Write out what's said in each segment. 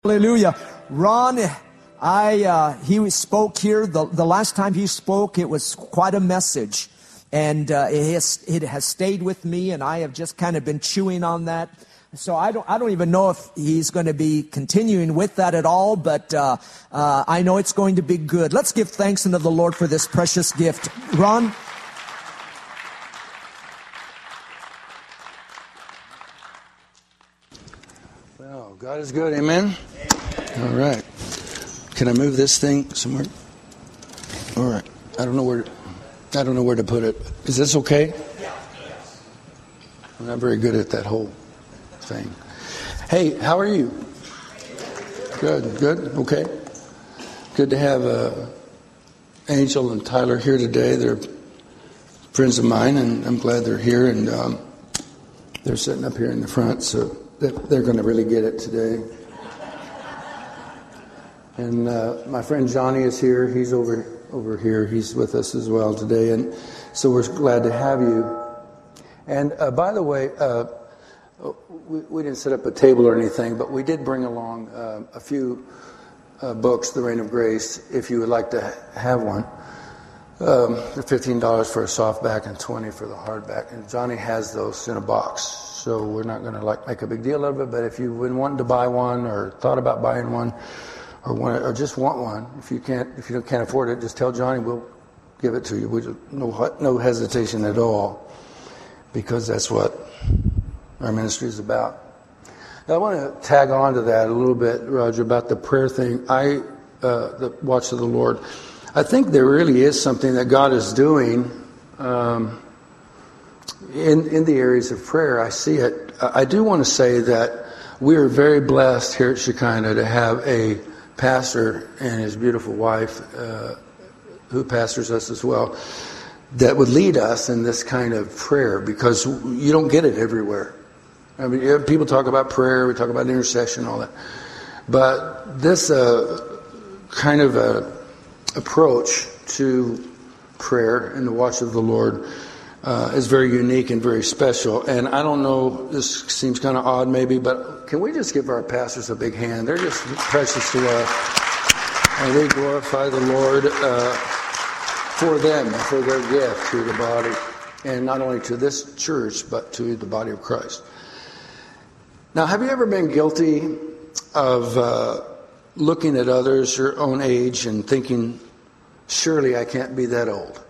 Hallelujah. Ron, he spoke here. The last time he spoke, it was quite a message. And it has stayed with me, and I have just kind of been chewing on that. So I don't even know if he's going to be continuing with that at all, but I know it's going to be good. Let's give thanks unto the Lord for this precious gift. Ron? Well, God is good, amen? All right. Can I move this thing somewhere? All right. I don't know where to put it. Is this okay? I'm not very good at that whole thing. Hey, how are you? Good. Okay. Good to have Angel and Tyler here today. They're friends of mine, and I'm glad they're here. And they're sitting up here in the front, so they're going to really get it today. And my friend Johnny is here. He's over here. He's with us as well today. And so we're glad to have you. And by the way, we didn't set up a table or anything, but we did bring along a few books, The Reign of Grace, if you would like to have one. They're $15 for a softback and $20 for the hardback. And Johnny has those in a box. So we're not going to make a big deal of it. But if you've been wanting to buy one or thought about buying one, or just want one, if you can't afford it, just tell Johnny, we'll give it to you. No hesitation at all, because that's what our ministry is about. Now, I want to tag on to that a little bit, Roger, about the prayer thing. The watch of the Lord. I think there really is something that God is doing in the areas of prayer. I see it. I do want to say that we are very blessed here at Shekinah to have a pastor and his beautiful wife, who pastors us as well, that would lead us in this kind of prayer, because you don't get it everywhere. I mean, people talk about prayer, we talk about intercession, all that, but this kind of approach to prayer and the watch of the Lord is very unique and very special. And I don't know, this seems kind of odd maybe, but can we just give our pastors a big hand? They're just precious to us. And we glorify the Lord for them, for their gift to the body. And not only to this church, but to the body of Christ. Now, have you ever been guilty of looking at others your own age and thinking, surely I can't be that old?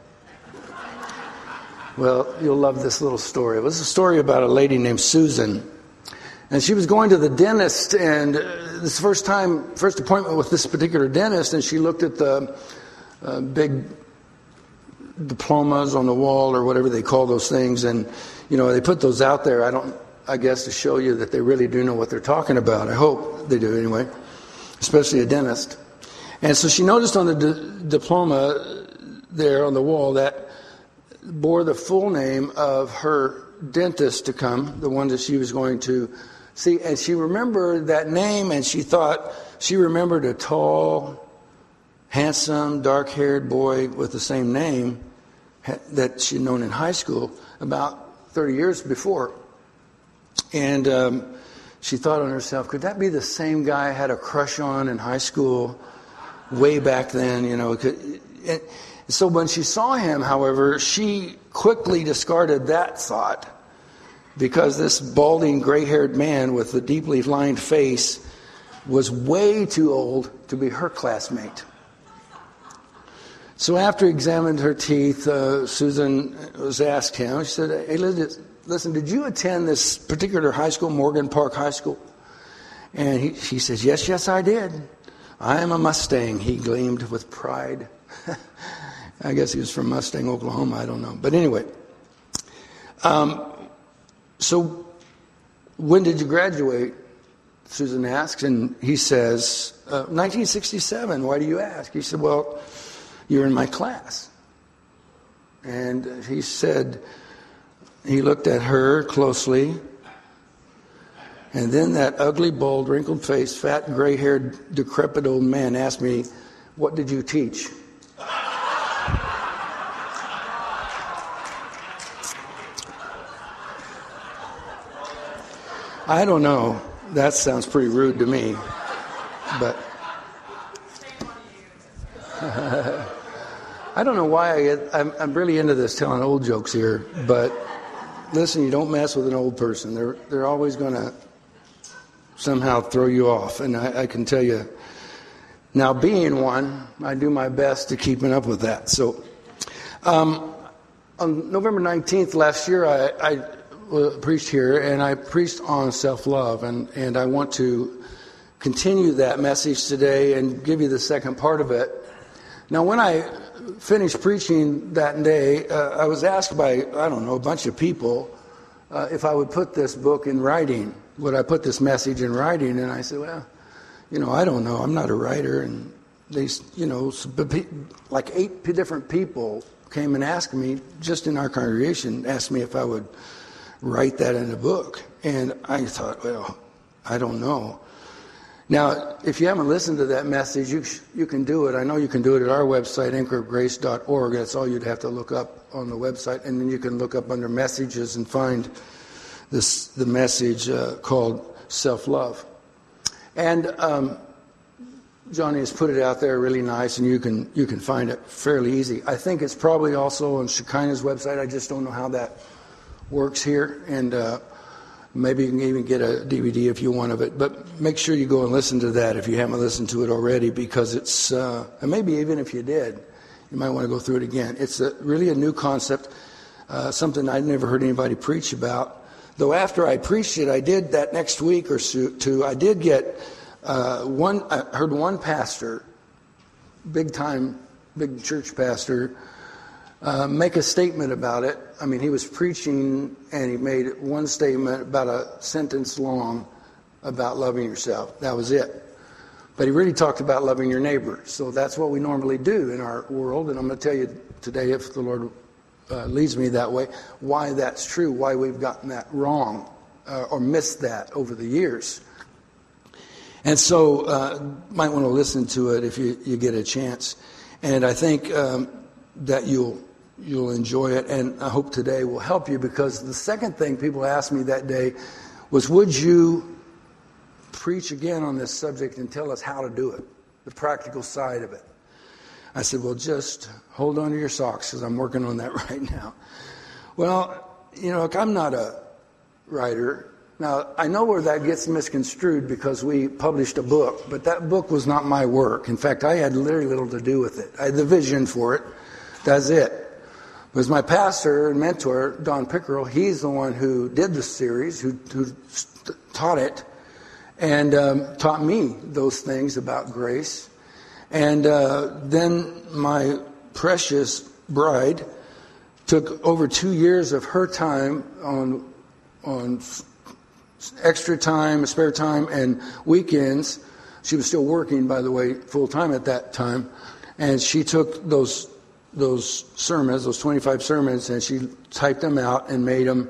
Well, you'll love this little story. It was a story about a lady named Susan. And she was going to the dentist, and this first appointment with this particular dentist, and she looked at the big diplomas on the wall, or whatever they call those things, and they put those out there, I guess to show you that they really do know what they're talking about. I hope they do anyway, especially a dentist. And so she noticed on the diploma there on the wall that bore the full name of her dentist to come, the one that she was going to see. And she remembered that name, and she thought she remembered a tall, handsome, dark-haired boy with the same name that she'd known in high school about 30 years before. And she thought on herself, could that be the same guy I had a crush on in high school way back then? So when she saw him, however, she quickly discarded that thought, because this balding, gray-haired man with a deeply lined face was way too old to be her classmate. So after he examined her teeth, Susan was asked him, she said, hey, listen, did you attend this particular high school, Morgan Park High School? And he says, yes, I did. I am a Mustang. He gleamed with pride. I guess he was from Mustang, Oklahoma. I don't know. But anyway, so when did you graduate? Susan asks, and he says, 1967. Why do you ask? He said, well, you're in my class. And he said, he looked at her closely, and then that ugly, bald, wrinkled faced, fat, gray-haired, decrepit old man asked me, what did you teach? I don't know. That sounds pretty rude to me. But I don't know why I'm really into this telling old jokes here, but listen, you don't mess with an old person. They're always going to somehow throw you off. And I can tell you, now being one, I do my best to keeping up with that. So on November 19th last year, I preached here, and I preached on self-love. And I want to continue that message today and give you the second part of it. Now, when I finished preaching that day, I was asked by, I don't know, a bunch of people if I would put this book in writing. Would I put this message in writing? And I said, well, I don't know. I'm not a writer. And they, like 8 different people came and asked me, just in our congregation, asked me if I would write that in a book. And I thought, well, I don't know. Now, if you haven't listened to that message, you can do it. I know you can do it at our website, anchorofgrace.org. That's all you'd have to look up on the website. And then you can look up under messages and find the message called Self-Love. And Johnny has put it out there really nice, and you can find it fairly easy. I think it's probably also on Shekinah's website. I just don't know how that works here. And maybe you can even get a DVD if you want of it. But make sure you go and listen to that if you haven't listened to it already, because it's, and maybe even if you did, you might want to go through it again. It's really a new concept, something I'd never heard anybody preach about. Though after I preached it, I did that next week or two, I did get I heard one pastor, big church pastor, make a statement about it. I mean, he was preaching and he made one statement about a sentence long about loving yourself. That was it. But he really talked about loving your neighbor. So that's what we normally do in our world. And I'm going to tell you today, if the Lord leads me that way, why that's true, why we've gotten that wrong or missed that over the years. And so might want to listen to it if you get a chance. And I think that you'll enjoy it, and I hope today will help you, because the second thing people asked me that day was, would you preach again on this subject and tell us how to do it, the practical side of it? I said, well, just hold on to your socks, because I'm working on that right now. Well, I'm not a writer. Now, I know where that gets misconstrued, because we published a book, but that book was not my work. In fact, I had very little to do with it. I had the vision for it. That's it. It was my pastor and mentor, Don Pickerel. He's the one who did the series, who taught it, and taught me those things about grace. And then my precious bride took over 2 years of her time on extra time, spare time, and weekends. She was still working, by the way, full time at that time. And she took those sermons, those 25 sermons, and she typed them out and made them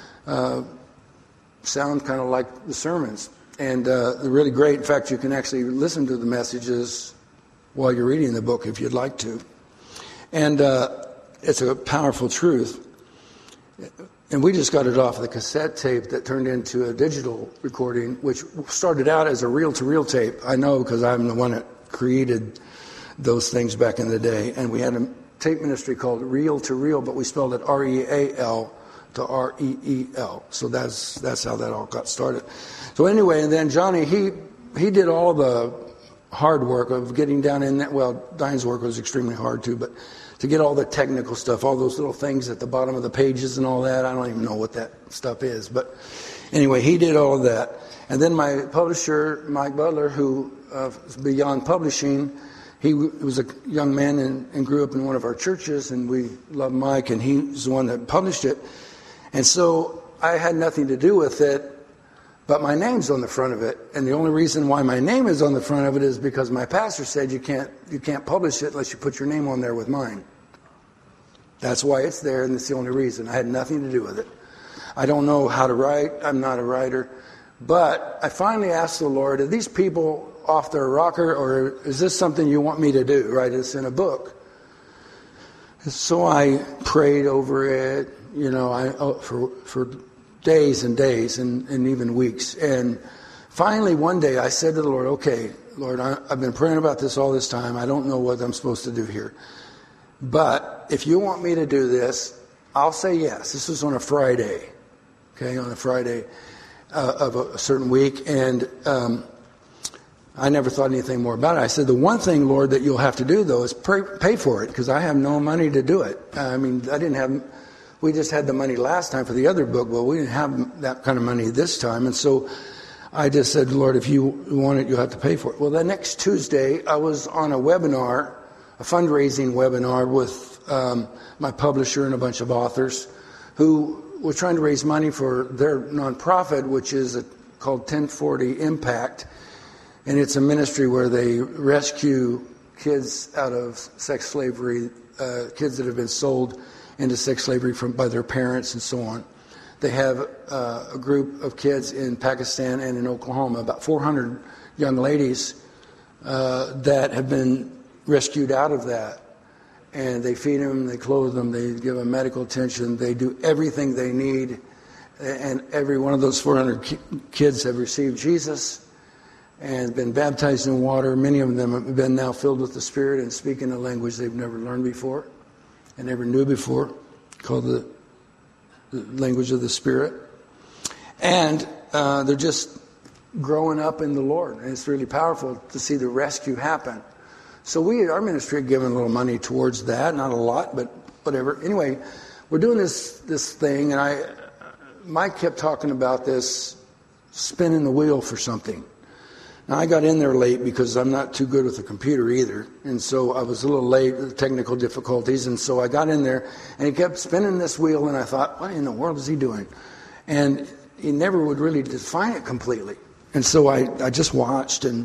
sound kind of like the sermons. And they're really great. In fact, you can actually listen to the messages while you're reading the book if you'd like to. And it's a powerful truth. And we just got it off the cassette tape that turned into a digital recording, which started out as a reel-to-reel tape. I know, because I'm the one that created those things back in the day. And we had a tape ministry called Reel-to-Reel, but we spelled it R-E-A-L to R-E-E-L. So that's how that all got started. So anyway, and then Johnny, he did all the hard work of getting down in that. Well, Diane's work was extremely hard too, but to get all the technical stuff, all those little things at the bottom of the pages and all that, I don't even know what that stuff is. But anyway, he did all of that. And then my publisher, Mike Butler, who is Beyond Publishing, he was a young man and grew up in one of our churches, and we love Mike, and he's the one that published it. And so I had nothing to do with it, but my name's on the front of it. And the only reason why my name is on the front of it is because my pastor said you can't publish it unless you put your name on there with mine. That's why it's there, and that's the only reason. I had nothing to do with it. I don't know how to write. I'm not a writer. But I finally asked the Lord, are these people off their rocker, or is this something you want me to do, write this in a book? So I prayed over it, for days and days and even weeks. And finally one day I said to the Lord, okay, Lord, I've been praying about this all this time. I don't know what I'm supposed to do here. But if you want me to do this, I'll say yes. This was on a Friday, okay, on a Friday of a certain week. And I never thought anything more about it. I said, the one thing, Lord, that you'll have to do, though, is pay for it, because I have no money to do it. I mean, we just had the money last time for the other book. Well, we didn't have that kind of money this time. And so I just said, Lord, if you want it, you'll have to pay for it. Well, the next Tuesday, I was on a webinar, a fundraising webinar with my publisher and a bunch of authors who were trying to raise money for their nonprofit, which is called 1040 Impact. And it's a ministry where they rescue kids out of sex slavery, kids that have been sold into sex slavery by their parents and so on. They have a group of kids in Pakistan and in Oklahoma, about 400 young ladies that have been rescued out of that. And they feed them, they clothe them, they give them medical attention, they do everything they need. And every one of those 400 kids have received Jesus and been baptized in water. Many of them have been now filled with the Spirit and speaking a language they've never learned before and never knew before, called the language of the Spirit. And they're just growing up in the Lord. And it's really powerful to see the rescue happen. So our ministry, had given a little money towards that. Not a lot, but whatever. Anyway, we're doing this thing, and Mike kept talking about this spinning the wheel for something. Now, I got in there late because I'm not too good with the computer either. And so I was a little late with technical difficulties. And so I got in there, and he kept spinning this wheel, and I thought, what in the world is he doing? And he never would really define it completely. And so I just watched and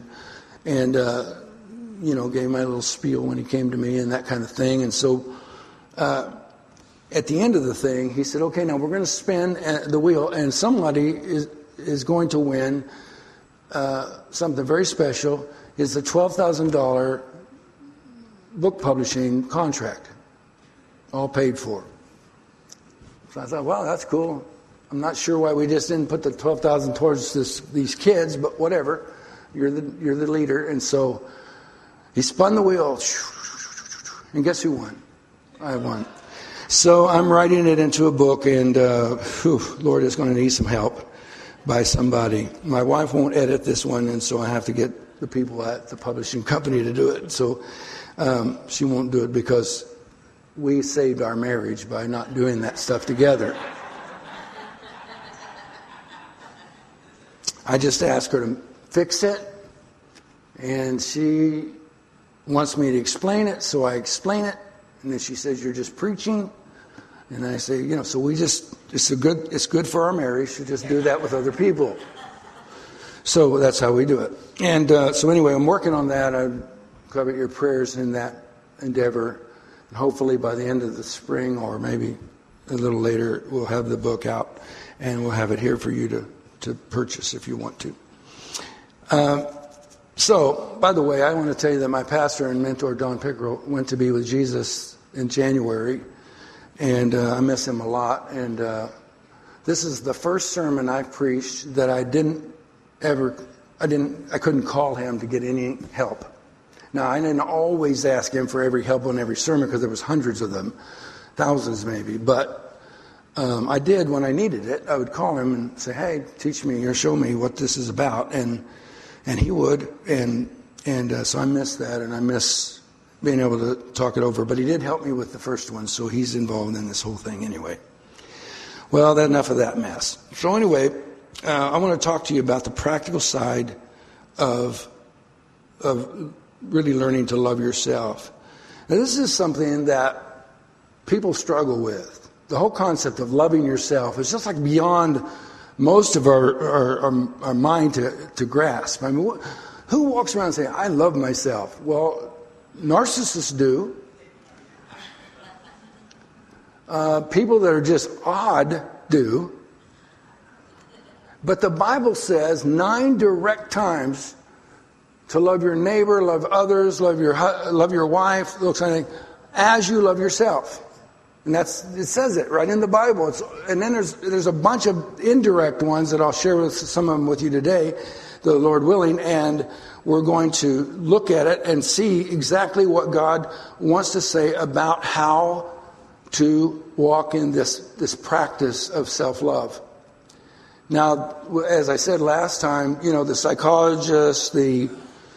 gave my little spiel when he came to me and that kind of thing. And so at the end of the thing, he said, okay, now we're going to spin the wheel, and somebody is going to win something very special. Is a $12,000 book publishing contract, all paid for. So I thought, well, that's cool. I'm not sure why we just didn't put the $12,000 towards these kids, but whatever. You're the leader. And so he spun the wheel, and guess who won? I won. So I'm writing it into a book, and Lord, it's going to need some help by somebody. My wife won't edit this one, and so I have to get the people at the publishing company to do it. So she won't do it because we saved our marriage by not doing that stuff together. I just asked her to fix it, and she wants me to explain it, so I explain it, and then she says, you're just preaching. And I say, so we just, it's good for our marriage to just do that with other people. So that's how we do it. And so anyway, I'm working on that. I covet your prayers in that endeavor. And hopefully by the end of the spring, or maybe a little later, we'll have the book out, and we'll have it here for you to purchase if you want to. So, by the way, I want to tell you that my pastor and mentor, Don Pickerel, went to be with Jesus in January, and I miss him a lot. And this is the first sermon I preached that I couldn't call him to get any help. Now, I didn't always ask him for every help on every sermon because there was hundreds of them, thousands maybe, but I did when I needed it. I would call him and say, hey, teach me or show me what this is about. And he would. And so I miss that, and I miss being able to talk it over. But he did help me with the first one, so he's involved in this whole thing anyway. Well, enough of that mess. So anyway, I want to talk to you about the practical side of really learning to love yourself. Now, this is something that people struggle with. The whole concept of loving yourself is just like beyond most of our mind to grasp. I mean, who walks around saying, I love myself? Well, narcissists do. People that are just odd do. But the Bible says 9 direct times to love your neighbor, love others, love your wife, those kind of things, as you love yourself. And it says it right in the Bible. And then there's a bunch of indirect ones that I'll share with some of them with you today the Lord willing, and we're going to look at it and see exactly what God wants to say about how to walk in this practice of self-love. Now, as I said last time, the psychologists, the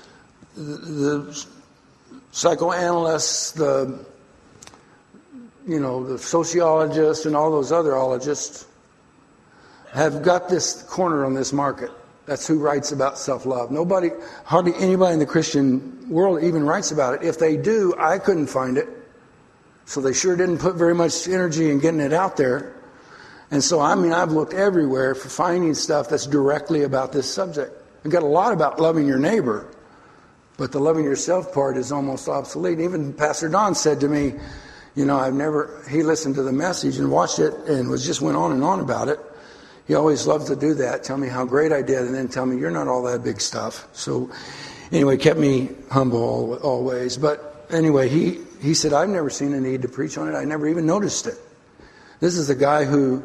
psychoanalysts, the sociologists and all those other ologists have got this corner on this market. That's who writes about self-love. Hardly anybody in the Christian world even writes about it. If they do, I couldn't find it. So they sure didn't put very much energy in getting it out there. And so, I've looked everywhere for finding stuff that's directly about this subject. I've got a lot about loving your neighbor, but the loving yourself part is almost obsolete. Even Pastor Don said to me, he listened to the message and watched it and went on and on about it. He always loves to do that, tell me how great I did, and then tell me you're not all that big stuff. So anyway, kept me humble always. But anyway, he said, I've never seen a need to preach on it. I never even noticed it. This is a guy who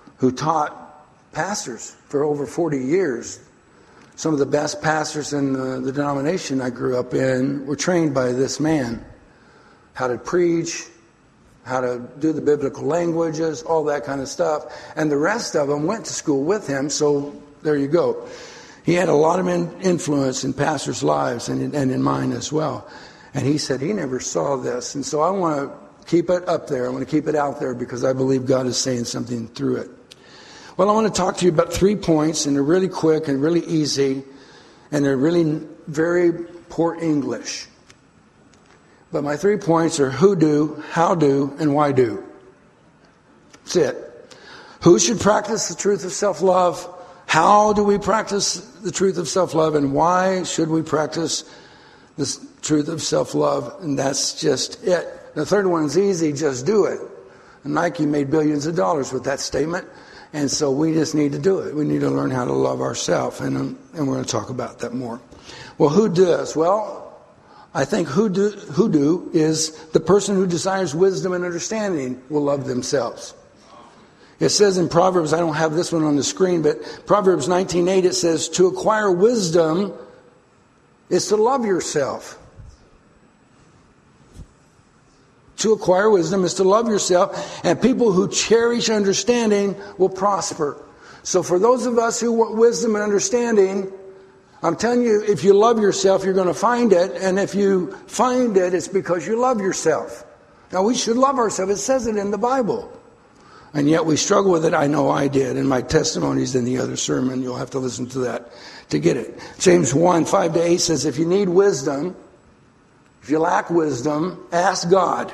taught pastors for over 40 years. Some of the best pastors in the denomination I grew up in were trained by this man. How to preach, how to do the biblical languages, all that kind of stuff. And the rest of them went to school with him, so there you go. He had a lot of influence in pastors' lives and in mine as well. And he said he never saw this. And so I want to keep it up there. I want to keep it out there because I believe God is saying something through it. Well, I want to talk to you about 3 points, and they're really quick and really easy, and they're really very poor English. But my 3 points are who do, how do, and why do. That's it. Who should practice the truth of self-love? How do we practice the truth of self-love? And why should we practice the truth of self-love? And that's just it. The third one's easy, just do it. And Nike made billions of dollars with that statement. And so we just need to do it. We need to learn how to love ourselves. And we're going to talk about that more. Well, who does? Well, I think who do is the person who desires wisdom and understanding will love themselves. It says in Proverbs, I don't have this one on the screen, but Proverbs 19:8, it says, to acquire wisdom is to love yourself. To acquire wisdom is to love yourself, and people who cherish understanding will prosper. So for those of us who want wisdom and understanding, I'm telling you, if you love yourself, you're going to find it. And if you find it, it's because you love yourself. Now, we should love ourselves. It says it in the Bible. And yet we struggle with it. I know I did. And my testimony's in the other sermon. You'll have to listen to that to get it. James 1:5-8 says, if you need wisdom, if you lack wisdom, ask God.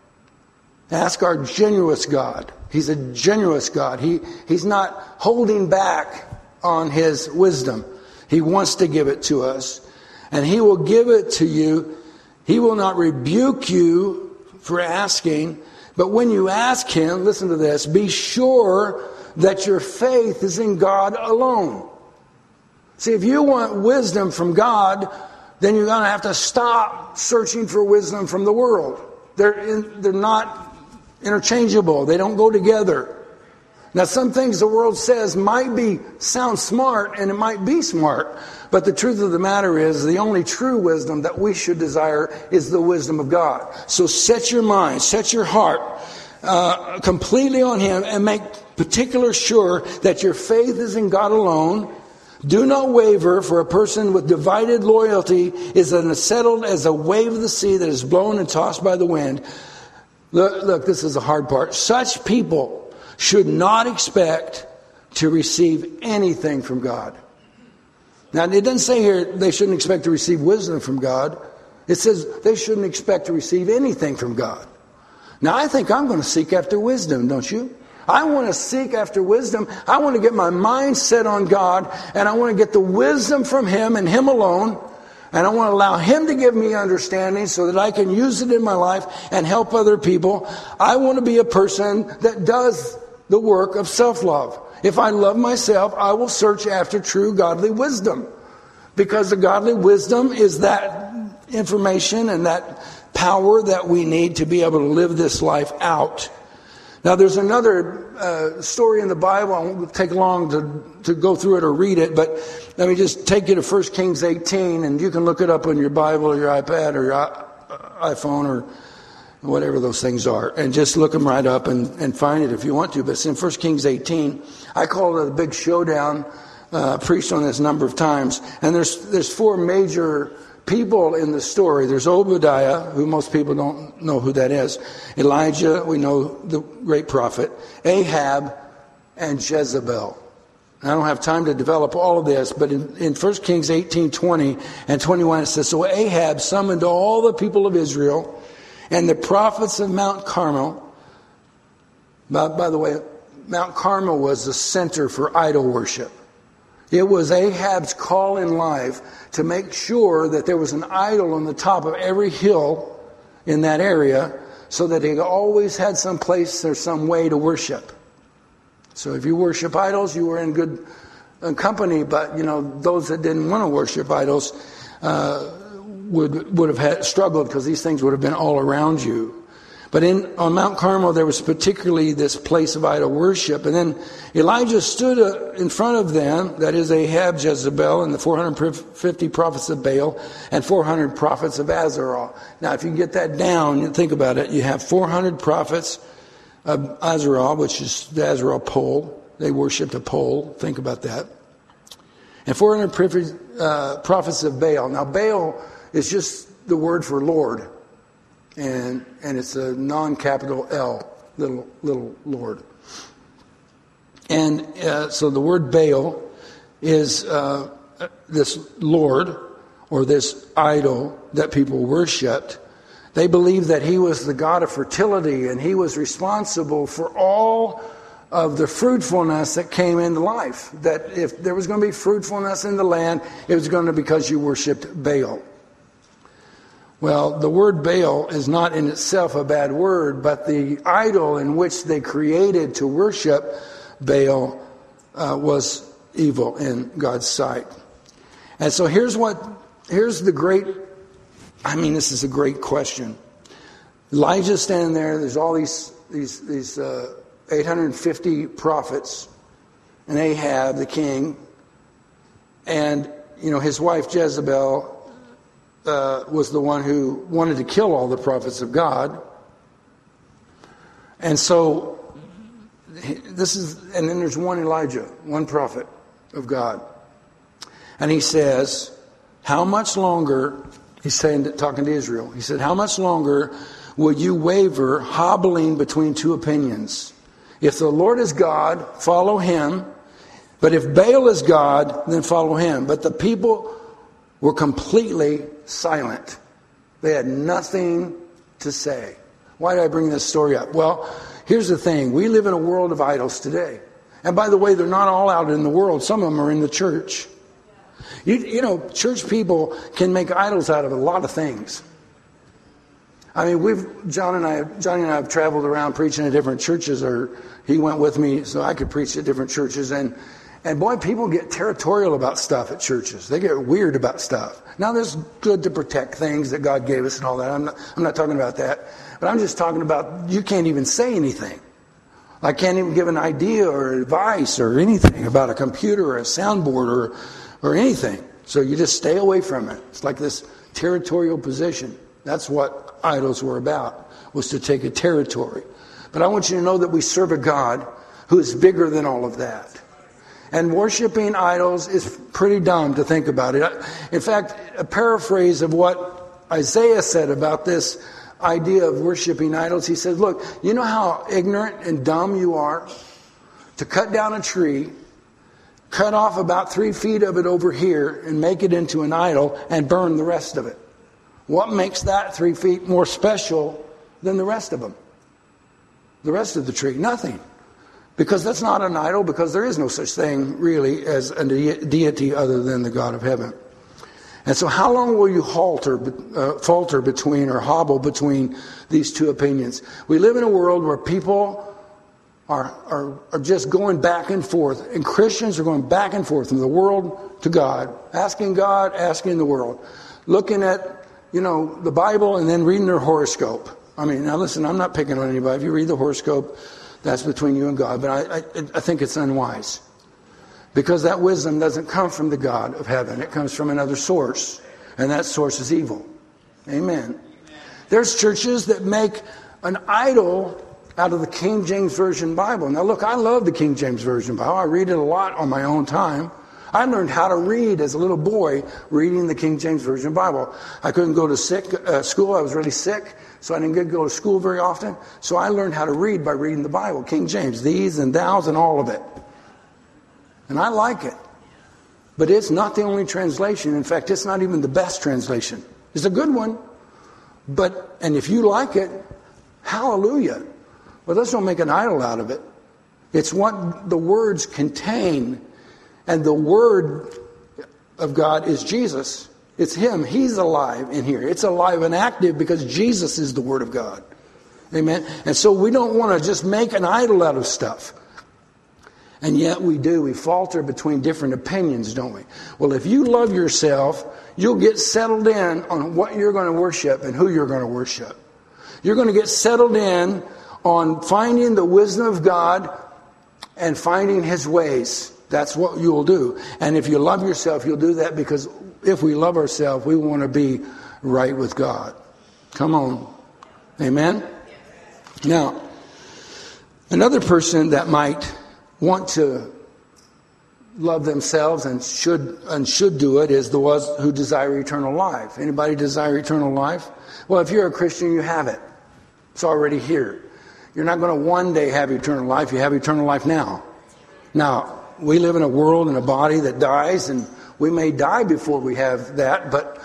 Ask our generous God. He's a generous God. He's not holding back on His wisdom. He wants to give it to us. And He will give it to you. He will not rebuke you for asking. But when you ask Him, listen to this, be sure that your faith is in God alone. See, if you want wisdom from God, then you're going to have to stop searching for wisdom from the world. They're not interchangeable. They don't go together. Now, some things the world says sound smart, and it might be smart. But the truth of the matter is, the only true wisdom that we should desire is the wisdom of God. So set your mind, set your heart completely on Him, and make particular sure that your faith is in God alone. Do not waver, for a person with divided loyalty is unsettled as a wave of the sea that is blown and tossed by the wind. Look, this is the hard part. Such people should not expect to receive anything from God. Now, it doesn't say here they shouldn't expect to receive wisdom from God. It says they shouldn't expect to receive anything from God. Now, I think I'm going to seek after wisdom, don't you? I want to seek after wisdom. I want to get my mind set on God, and I want to get the wisdom from Him and Him alone. And I want to allow Him to give me understanding so that I can use it in my life and help other people. I want to be a person that does the work of self-love. If I love myself, I will search after true godly wisdom. Because the godly wisdom is that information and that power that we need to be able to live this life out. Now, there's another story in the Bible. I won't take long to go through it or read it, but let me just take you to 1 Kings 18, and you can look it up on your Bible or your iPad or your iPhone or whatever those things are, and just look them right up and find it if you want to. But it's in 1 Kings 18. I call it a big showdown. Preached on this a number of times. And there's four major people in the story. There's Obadiah, who most people don't know who that is. Elijah, we know, the great prophet. Ahab, and Jezebel. I don't have time to develop all of this, but in 1 Kings 18, 20 and 21 it says, So Ahab summoned all the people of Israel and the prophets of Mount Carmel. By the way, Mount Carmel was the center for idol worship. It was Ahab's call in life to make sure that there was an idol on the top of every hill in that area so that he always had some place or some way to worship. So if you worship idols, you were in good company, but those that didn't want to worship idols would have struggled because these things would have been all around you. But on Mount Carmel, there was particularly this place of idol worship. And then Elijah stood in front of them, that is Ahab, Jezebel, and the 450 prophets of Baal, and 400 prophets of Azarah. Now, if you get that down, you think about it, you have 400 prophets of Azarah, which is the Azarah pole. They worshipped a pole. Think about that. And 400 prophets of Baal. Now, Baal is just the word for Lord. And it's a non-capital L, little Lord. And so the word Baal is this Lord or this idol that people worshipped. They believed that he was the god of fertility and he was responsible for all of the fruitfulness that came into life. That if there was going to be fruitfulness in the land, it was going to be because you worshipped Baal. Well, the word Baal is not in itself a bad word, but the idol in which they created to worship Baal was evil in God's sight. And so here's the great, this is a great question. Elijah's standing there, there's all these 850 prophets, and Ahab, the king, and, his wife Jezebel was the one who wanted to kill all the prophets of God. And so and then there's one Elijah, one prophet of God. And he says, how much longer, he's talking to Israel, he said, how much longer will you waver, hobbling between two opinions? If the Lord is God, follow him. But if Baal is God, then follow him. But the people were completely silent. They had nothing to say. Why did I bring this story up? Well, here's the thing. We live in a world of idols today. And by the way, they're not all out in the world. Some of them are in the church. Church people can make idols out of a lot of things. Johnny and I have traveled around preaching at different churches, or he went with me so I could preach at different churches. And boy, people get territorial about stuff at churches. They get weird about stuff. Now, there's good to protect things that God gave us and all that. I'm not talking about that. But I'm just talking about you can't even say anything. I can't even give an idea or advice or anything about a computer or a soundboard or anything. So you just stay away from it. It's like this territorial position. That's what idols were about, was to take a territory. But I want you to know that we serve a God who is bigger than all of that. And worshiping idols is pretty dumb to think about it. In fact, a paraphrase of what Isaiah said about this idea of worshiping idols, he said, look, you know how ignorant and dumb you are to cut down a tree, cut off about 3 feet of it over here and make it into an idol and burn the rest of it. What makes that 3 feet more special than the rest of them? The rest of the tree? Nothing. Because that's not an idol, because there is no such thing really as a deity other than the God of heaven. And so how long will you falter between or hobble between these two opinions? We live in a world where people are just going back and forth. And Christians are going back and forth from the world to God. Asking the world. Looking at, the Bible and then reading their horoscope. Now listen, I'm not picking on anybody. If you read the horoscope, That's between you and God. But I think it's unwise. Because that wisdom doesn't come from the God of heaven. It comes from another source. And that source is evil. Amen. There's churches that make an idol out of the King James Version Bible. Now look, I love the King James Version Bible. I read it a lot on my own time. I learned how to read as a little boy reading the King James Version Bible. I couldn't go to school. I was really sick, so I didn't get to go to school very often. So I learned how to read by reading the Bible, King James, these and thous and all of it. And I like it. But it's not the only translation. In fact, it's not even the best translation. It's a good one. And if you like it, hallelujah. But let's don't make an idol out of it. It's what the words contain. And the Word of God is Jesus. It's Him. He's alive in here. It's alive and active because Jesus is the Word of God. Amen. And so we don't want to just make an idol out of stuff. And yet we do. We falter between different opinions, don't we? Well, if you love yourself, you'll get settled in on what you're going to worship and who you're going to worship. You're going to get settled in on finding the wisdom of God and finding His ways. That's what you'll do. And if you love yourself, you'll do that because if we love ourselves, we want to be right with God. Come on. Amen? Now, another person that might want to love themselves and should do it is the ones who desire eternal life. Anybody desire eternal life? Well, if you're a Christian, you have it. It's already here. You're not going to one day have eternal life. You have eternal life now. Now, we live in a world and a body that dies, and we may die before we have that, but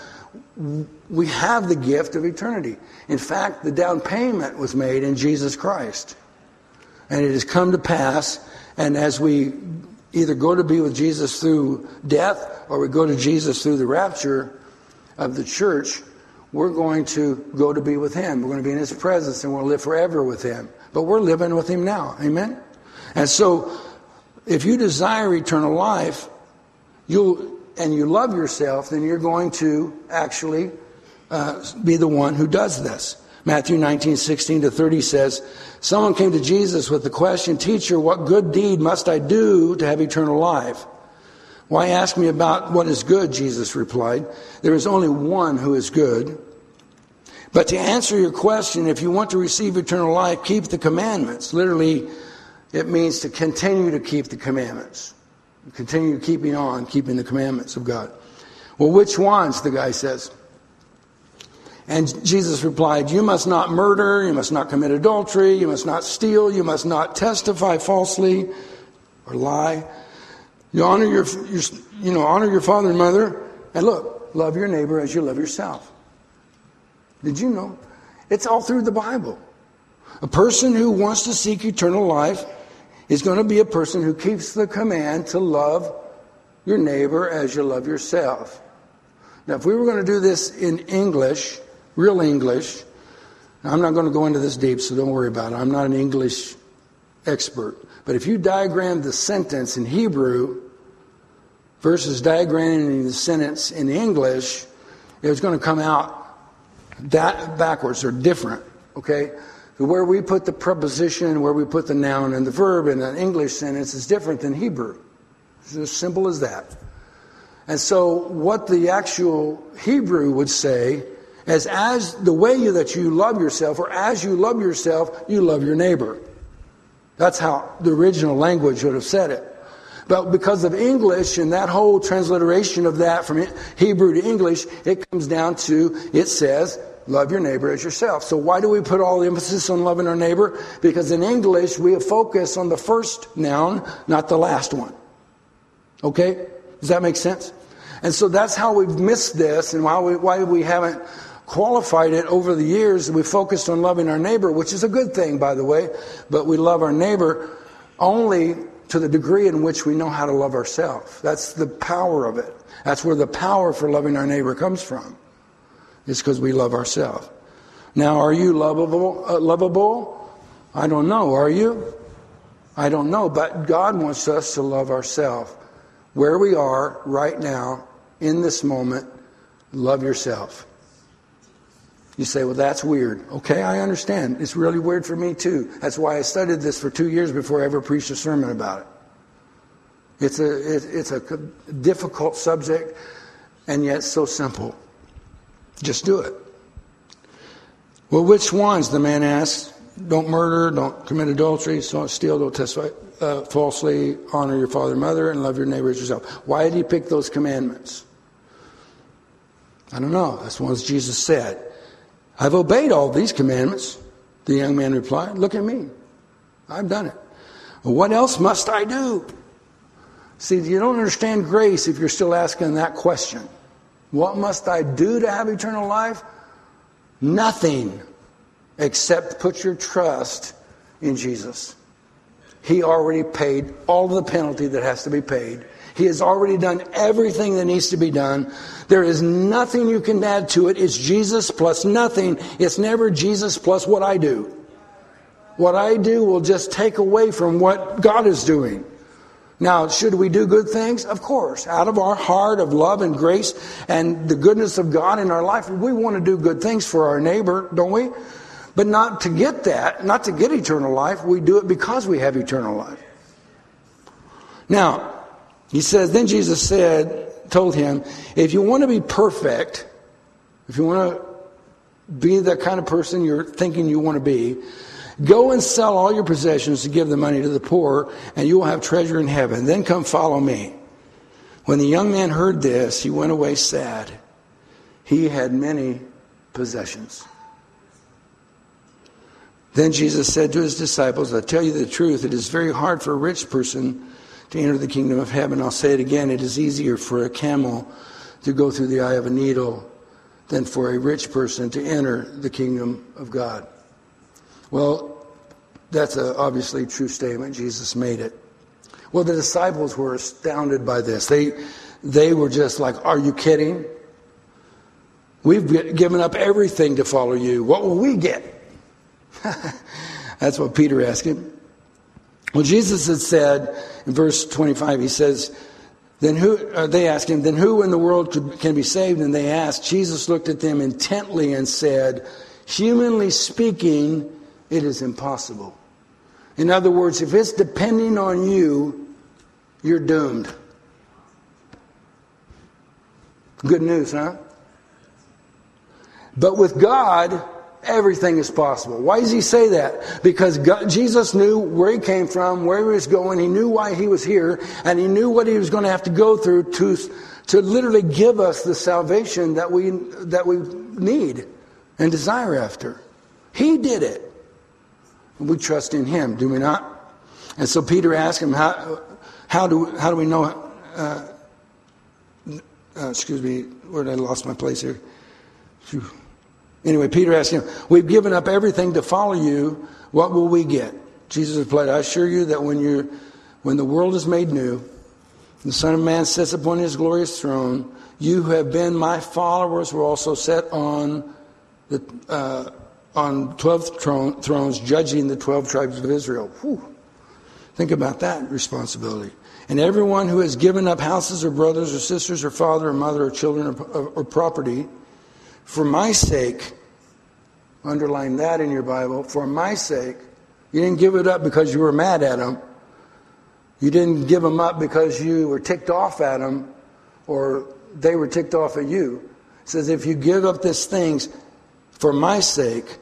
we have the gift of eternity. In fact, the down payment was made in Jesus Christ. And it has come to pass, and as we either go to be with Jesus through death or we go to Jesus through the rapture of the church, we're going to go to be with Him. We're going to be in His presence and we'll live forever with Him. But we're living with Him now. Amen? And so, if you desire eternal life, you love yourself, then you're going to actually be the one who does this. Matthew 19:16-30 says, someone came to Jesus with the question, "Teacher, what good deed must I do to have eternal life?" "Why ask me about what is good?" Jesus replied. "There is only one who is good. But to answer your question, if you want to receive eternal life, keep the commandments." Literally, it means to continue to keep the commandments. Continue keeping the commandments of God. "Well, which ones?" the guy says. And Jesus replied, "You must not murder, you must not commit adultery, you must not steal, you must not testify falsely or lie. You honor your father and mother, and look, love your neighbor as you love yourself." Did you know? It's all through the Bible. A person who wants to seek eternal life is going to be a person who keeps the command to love your neighbor as you love yourself. Now, if we were going to do this in English, real English, I'm not going to go into this deep, so don't worry about it. I'm not an English expert. But if you diagram the sentence in Hebrew versus diagramming the sentence in English, it's going to come out that backwards or different. Okay? Where we put the preposition, where we put the noun and the verb in an English sentence is different than Hebrew. It's as simple as that. And so what the actual Hebrew would say is as the way that you love yourself, or as you love yourself, you love your neighbor. That's how the original language would have said it. But because of English and that whole transliteration of that from Hebrew to English, it comes down to, it says, love your neighbor as yourself. So why do we put all the emphasis on loving our neighbor? Because in English, we focus on the first noun, not the last one. Okay? Does that make sense? And so that's how we've missed this, and why we haven't qualified it over the years. We focused on loving our neighbor, which is a good thing, by the way. But we love our neighbor only to the degree in which we know how to love ourselves. That's the power of it. That's where the power for loving our neighbor comes from. It's because we love ourselves. Now, are you lovable? I don't know. Are you? I don't know. But God wants us to love ourselves. Where we are right now, in this moment, love yourself. You say, well, that's weird. Okay, I understand. It's really weird for me too. That's why I studied this for 2 years before I ever preached a sermon about it. It's a difficult subject, and yet so simple. Just do it. Well, which ones? The man asked. Don't murder, don't commit adultery, don't steal, don't testify falsely, honor your father and mother, and love your neighbor as yourself. Why did he pick those commandments? I don't know. That's the ones Jesus said. I've obeyed all these commandments. The young man replied, look at me. I've done it. Well, what else must I do? See, you don't understand grace if you're still asking that question. What must I do to have eternal life? Nothing except put your trust in Jesus. He already paid all of the penalty that has to be paid. He has already done everything that needs to be done. There is nothing you can add to it. It's Jesus plus nothing. It's never Jesus plus what I do. What I do will just take away from what God is doing. Now, should we do good things? Of course. Out of our heart of love and grace and the goodness of God in our life, we want to do good things for our neighbor, don't we? But not to get that, not to get eternal life. We do it because we have eternal life. Now, he says, then Jesus told him, if you want to be perfect, if you want to be the kind of person you're thinking you want to be, go and sell all your possessions to give the money to the poor, and you will have treasure in heaven. Then come follow me. When the young man heard this, he went away sad. He had many possessions. Then Jesus said to his disciples, I tell you the truth, it is very hard for a rich person to enter the kingdom of heaven. I'll say it again, it is easier for a camel to go through the eye of a needle than for a rich person to enter the kingdom of God. Well, that's obviously a true statement. Jesus made it. Well, the disciples were astounded by this. They were just like, are you kidding? We've given up everything to follow you. What will we get? That's what Peter asked him. Well, Jesus had said in verse 25, he says, they asked him, then who in the world can be saved? And they asked. Jesus looked at them intently and said, humanly speaking, it is impossible. In other words, if it's depending on you, you're doomed. Good news, huh? But with God, everything is possible. Why does he say that? Because Jesus knew where he came from, where he was going. He knew why he was here, and he knew what he was going to have to go through to literally give us the salvation that we need and desire after. He did it. We trust in him, do we not? And so Peter asked him, how do we know? Excuse me, where did I lost my place here? Whew. Anyway, Peter asked him, we've given up everything to follow you. What will we get? Jesus replied, I assure you that when the world is made new, the Son of Man sits upon his glorious throne, you who have been my followers will also sit on 12 thrones, judging the 12 tribes of Israel. Whew. Think about that responsibility. And everyone who has given up houses or brothers or sisters or father or mother or children or property, for my sake, underline that in your Bible, for my sake, you didn't give it up because you were mad at them. You didn't give them up because you were ticked off at them or they were ticked off at you. It says if you give up these things for my sake,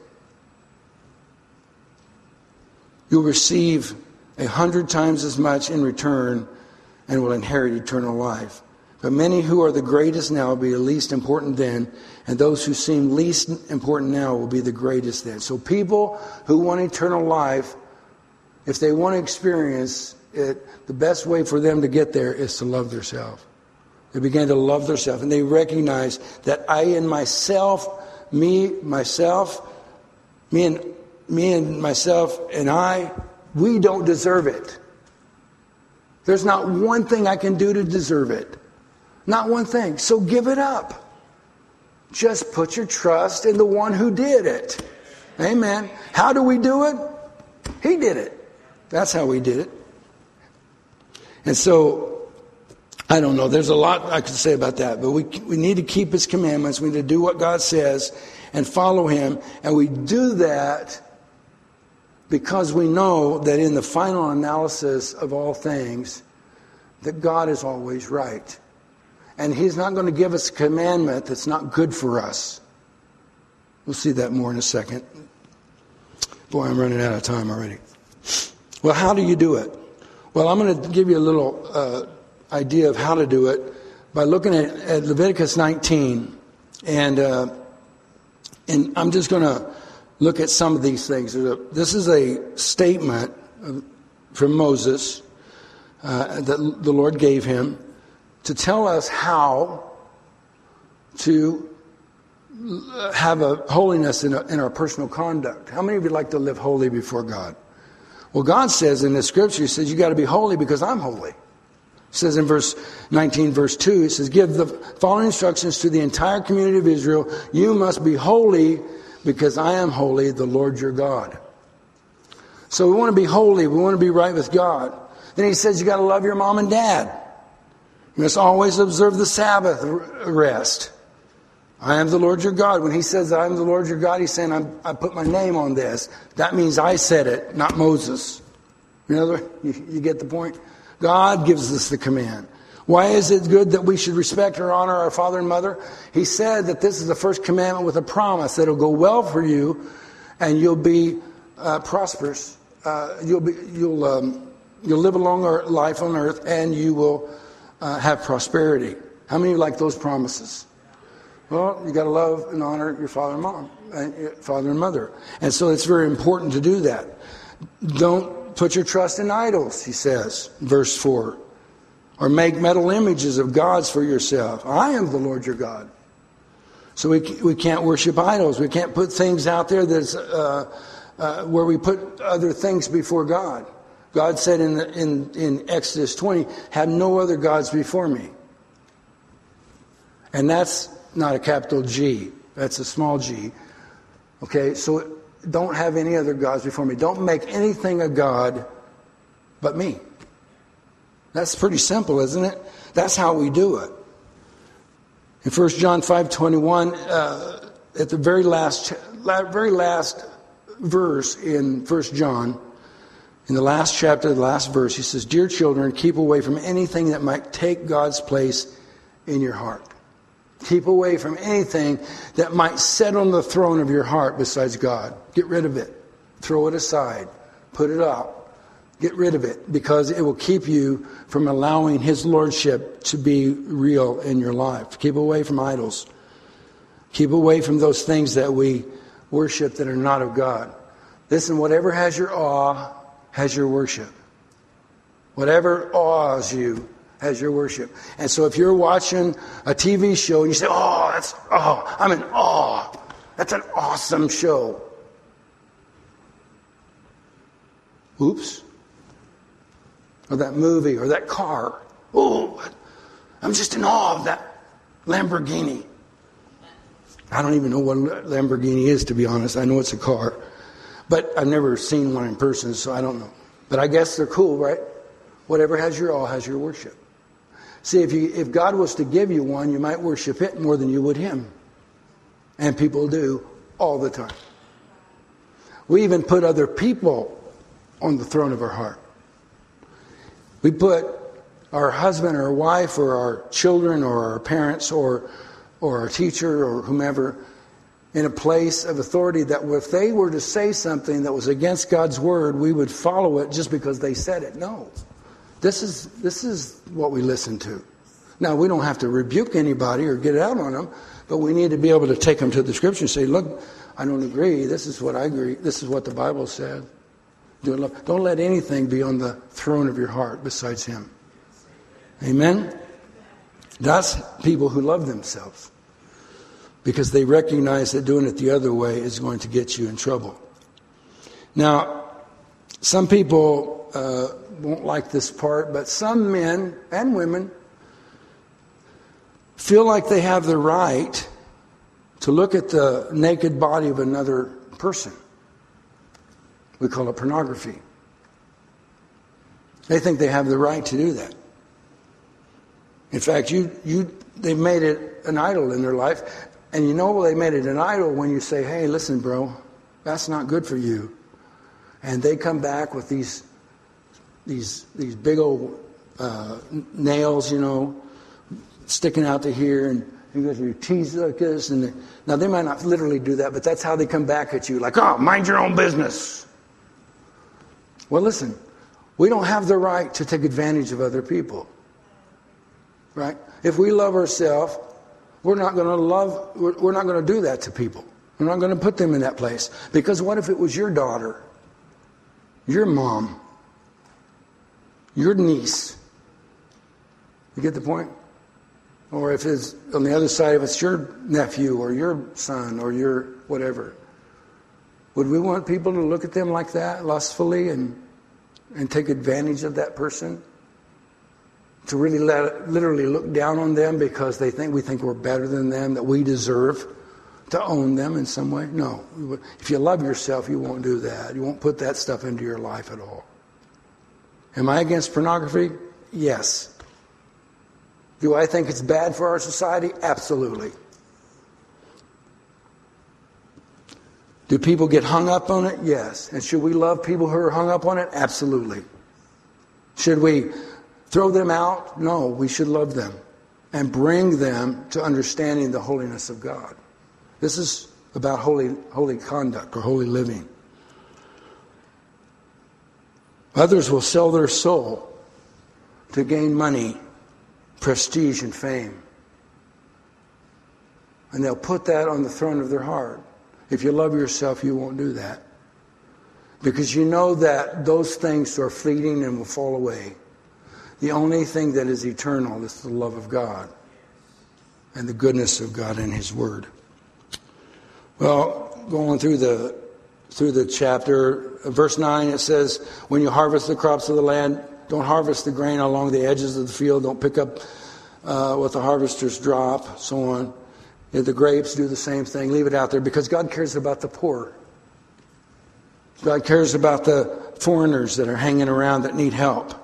you'll receive 100 times as much in return and will inherit eternal life. But many who are the greatest now will be the least important then, and those who seem least important now will be the greatest then. So people who want eternal life, if they want to experience it, the best way for them to get there is to love themselves. They begin to love themselves, and they recognize that I and myself, me and myself, and I, we don't deserve it. There's not one thing I can do to deserve it. Not one thing. So give it up. Just put your trust in the one who did it. Amen. How do we do it? He did it. That's how we did it. And so I don't know. There's a lot I could say about that. But we need to keep His commandments. We need to do what God says and follow Him. And we do that because we know that in the final analysis of all things, that God is always right. And He's not going to give us a commandment that's not good for us. We'll see that more in a second. Boy, I'm running out of time already. Well, how do you do it? Well, I'm going to give you a little idea of how to do it by looking at Leviticus 19. And I'm just going to look at some of these things. This is a statement from Moses that the Lord gave him to tell us how to have a holiness in our personal conduct. How many of you like to live holy before God? Well, God says in the scripture, He says, you got to be holy because I'm holy. It says in verse 19, verse 2, it says, give the following instructions to the entire community of Israel. You must be holy because I am holy, the Lord your God. So we want to be holy. We want to be right with God. Then He says you got to love your mom and dad. You must always observe the Sabbath rest. I am the Lord your God. When He says I am the Lord your God, He's saying I put my name on this. That means I said it, not Moses. You know, you get the point? God gives us the command. Why is it good that we should respect or honor our father and mother? He said that this is the first commandment with a promise that it'll go well for you, and you'll be prosperous. You'll live a longer life on earth, and you will have prosperity. How many of you like those promises? Well, you got to love and honor your father and mom, and your father and mother, and so it's very important to do that. Don't put your trust in idols, He says, verse 4. Or make metal images of gods for yourself. I am the Lord your God. So we can't worship idols. We can't put things out there that's where we put other things before God. God said in Exodus 20, have no other gods before me. And that's not a capital G. That's a small g. Okay, so don't have any other gods before me. Don't make anything a god but me. That's pretty simple, isn't it? That's how we do it. In 1 John 5:21, at the very last verse in 1 John, in the last chapter, the last verse, he says, dear children, keep away from anything that might take God's place in your heart. Keep away from anything that might sit on the throne of your heart besides God. Get rid of it. Throw it aside. Put it out. Get rid of it, because it will keep you from allowing His lordship to be real in your life. Keep away from idols. Keep away from those things that we worship that are not of God. Listen, whatever has your awe has your worship. Whatever awes you has your worship. And so if you're watching a TV show and you say, I'm in awe. That's an awesome show. Oops. Or that movie, or that car. Oh, I'm just in awe of that Lamborghini. I don't even know what Lamborghini is, to be honest. I know it's a car. But I've never seen one in person, so I don't know. But I guess they're cool, right? Whatever has your awe has your worship. See, if God was to give you one, you might worship it more than you would Him. And people do all the time. We even put other people on the throne of our heart. We put our husband or wife or our children or our parents or our teacher or whomever in a place of authority that if they were to say something that was against God's word, we would follow it just because they said it. No. This is what we listen to. Now, we don't have to rebuke anybody or get it out on them, but we need to be able to take them to the Scripture and say, look, I don't agree. This is what I agree. This is what the Bible said. Don't let anything be on the throne of your heart besides Him. Amen? That's people who love themselves, because they recognize that doing it the other way is going to get you in trouble. Now, some people won't like this part, but some men and women feel like they have the right to look at the naked body of another person. We call it pornography. They think they have the right to do that. In fact, they've made it an idol in their life. And you know they made it an idol when you say, hey, listen, bro, that's not good for you. And they come back with these big old nails, sticking out to here, and you got your teeth like this. Now, they might not literally do that, but that's how they come back at you, like, oh, mind your own business. Well, listen, we don't have the right to take advantage of other people. Right? If we love ourselves, we're not going to do that to people. We're not going to put them in that place. Because what if it was your daughter, your mom, your niece? You get the point? Or if it's on the other side, if it's your nephew or your son or your whatever. Would we want people to look at them like that, lustfully, and take advantage of that person? To really literally look down on them because we think we're better than them, that we deserve to own them in some way? No. If you love yourself, you won't do that. You won't put that stuff into your life at all. Am I against pornography? Yes. Do I think it's bad for our society? Absolutely. Do people get hung up on it? Yes. And should we love people who are hung up on it? Absolutely. Should we throw them out? No, we should love them and bring them to understanding the holiness of God. This is about holy conduct or holy living. Others will sell their soul to gain money, prestige, and fame. And they'll put that on the throne of their heart. If you love yourself, you won't do that. Because you know that those things are fleeting and will fall away. The only thing that is eternal is the love of God and the goodness of God in His Word. Well, going through the chapter, verse 9, it says, when you harvest the crops of the land, don't harvest the grain along the edges of the field. Don't pick up what the harvesters drop, so on. The grapes, do the same thing. Leave it out there because God cares about the poor. God cares about the foreigners that are hanging around that need help.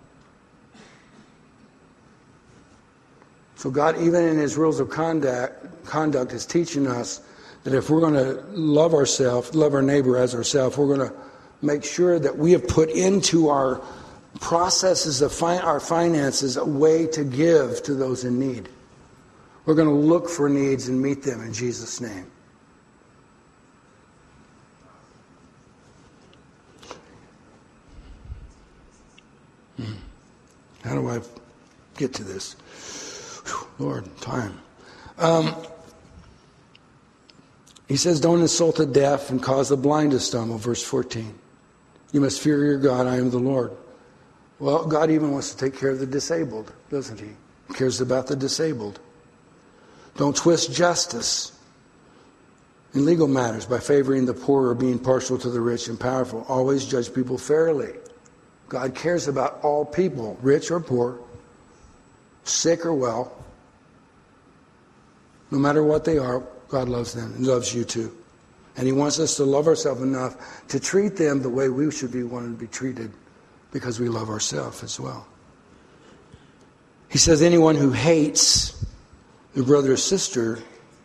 So God, even in His rules of conduct is teaching us that if we're going to love ourselves, love our neighbor as ourselves, we're going to make sure that we have put into our processes of our finances a way to give to those in need. We're going to look for needs and meet them in Jesus' name. How do I get to this? Lord, time. He says, don't insult the deaf and cause the blind to stumble, verse 14. You must fear your God, I am the Lord. Well, God even wants to take care of the disabled, doesn't He? He cares about the disabled. Don't twist justice in legal matters by favoring the poor or being partial to the rich and powerful. Always judge people fairly. God cares about all people, rich or poor, sick or well. No matter what they are, God loves them and loves you too. And He wants us to love ourselves enough to treat them the way we should be wanted to be treated because we love ourselves as well. He says anyone who hates their brother or sister,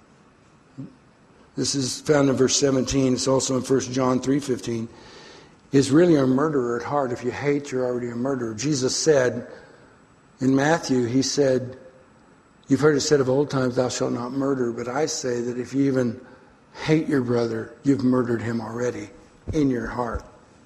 this is found in verse 17, it's also in 1 John 3:15, is really a murderer at heart. If you hate, you're already a murderer. Jesus said in Matthew, He said, you've heard it said of old times, thou shalt not murder. But I say that if you even hate your brother, you've murdered him already in your heart.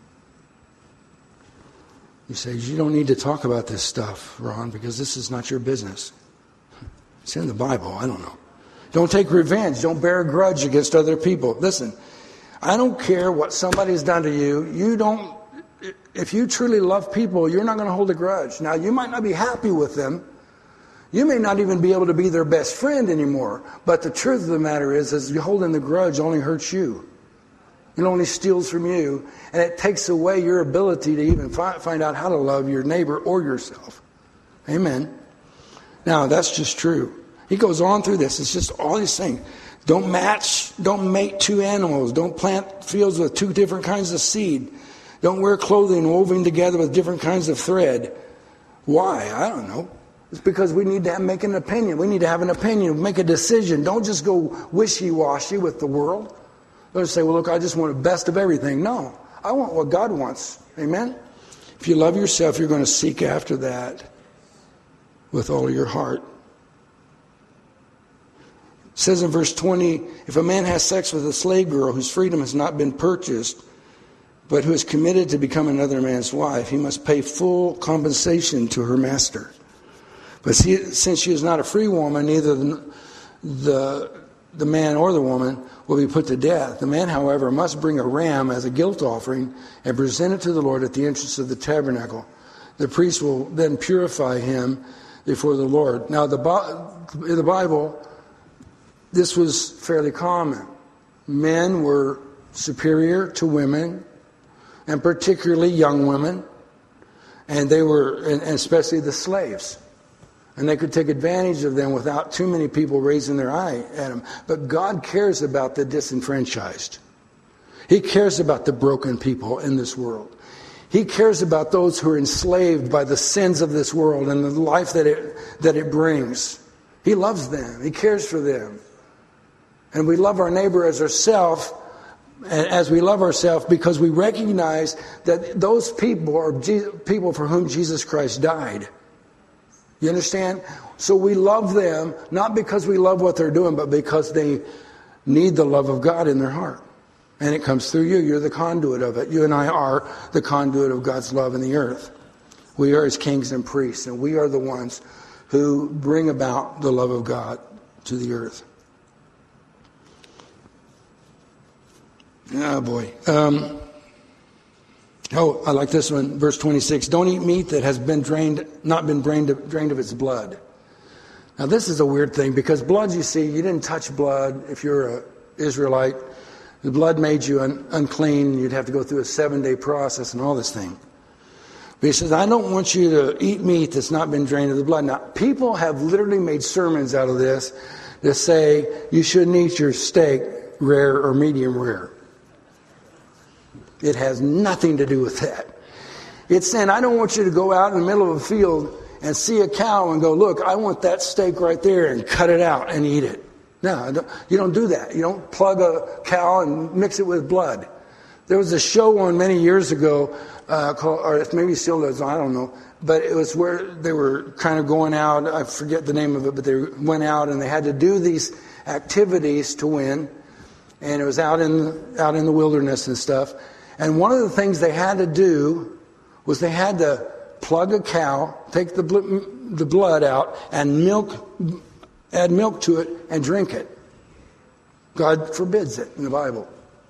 You say, you don't need to talk about this stuff, Ron, because this is not your business. It's in the Bible. I don't know. Don't take revenge. Don't bear a grudge against other people. Listen, I don't care what somebody's done to you. If you truly love people, you're not going to hold a grudge. Now, you might not be happy with them. You may not even be able to be their best friend anymore. But the truth of the matter is you holding the grudge only hurts you. It only steals from you. And it takes away your ability to even find out how to love your neighbor or yourself. Amen. Now, that's just true. He goes on through this. It's just all these things. Don't mate two animals. Don't plant fields with two different kinds of seed. Don't wear clothing woven together with different kinds of thread. Why? I don't know. It's because we need to make an opinion. We need to have an opinion, make a decision. Don't just go wishy-washy with the world. Don't say, well, look, I just want the best of everything. No, I want what God wants. Amen? If you love yourself, you're going to seek after that with all your heart. It says in verse 20, if a man has sex with a slave girl whose freedom has not been purchased, but who is committed to become another man's wife, he must pay full compensation to her master. But since she is not a free woman, neither the man or the woman will be put to death. The man, however, must bring a ram as a guilt offering and present it to the Lord at the entrance of the tabernacle. The priest will then purify him before the Lord. Now, in the Bible, this was fairly common. Men were superior to women, and particularly young women, and they were, and especially the slaves. And they could take advantage of them without too many people raising their eye at them. But God cares about the disenfranchised. He cares about the broken people in this world. He cares about those who are enslaved by the sins of this world and the life that it brings. He loves them. He cares for them. And we love our neighbor as ourselves, as we love ourselves, because we recognize that those people are people for whom Jesus Christ died. You understand? So we love them, not because we love what they're doing, but because they need the love of God in their heart. And it comes through you. You're the conduit of it. You and I are the conduit of God's love in the earth. We are His kings and priests, and we are the ones who bring about the love of God to the earth. Oh, boy. I like this one, verse 26. Don't eat meat that has been not been drained of its blood. Now, this is a weird thing, because blood, you see, you didn't touch blood if you're an Israelite. The blood made you unclean. You'd have to go through a 7-day process and all this thing. But he says, I don't want you to eat meat that's not been drained of the blood. Now, people have literally made sermons out of this that say you shouldn't eat your steak rare or medium rare. It has nothing to do with that. It's saying, I don't want you to go out in the middle of a field and see a cow and go, look, I want that steak right there, and cut it out and eat it. No, you don't do that. You don't plug a cow and mix it with blood. There was a show on many years ago, called, or maybe still is, I don't know, but it was where they were kind of going out, I forget the name of it, but they went out and they had to do these activities to win, and it was out in the wilderness and stuff. And one of the things they had to do was they had to plug a cow, take the blood out, and add milk to it, and drink it. God forbids it in the Bible.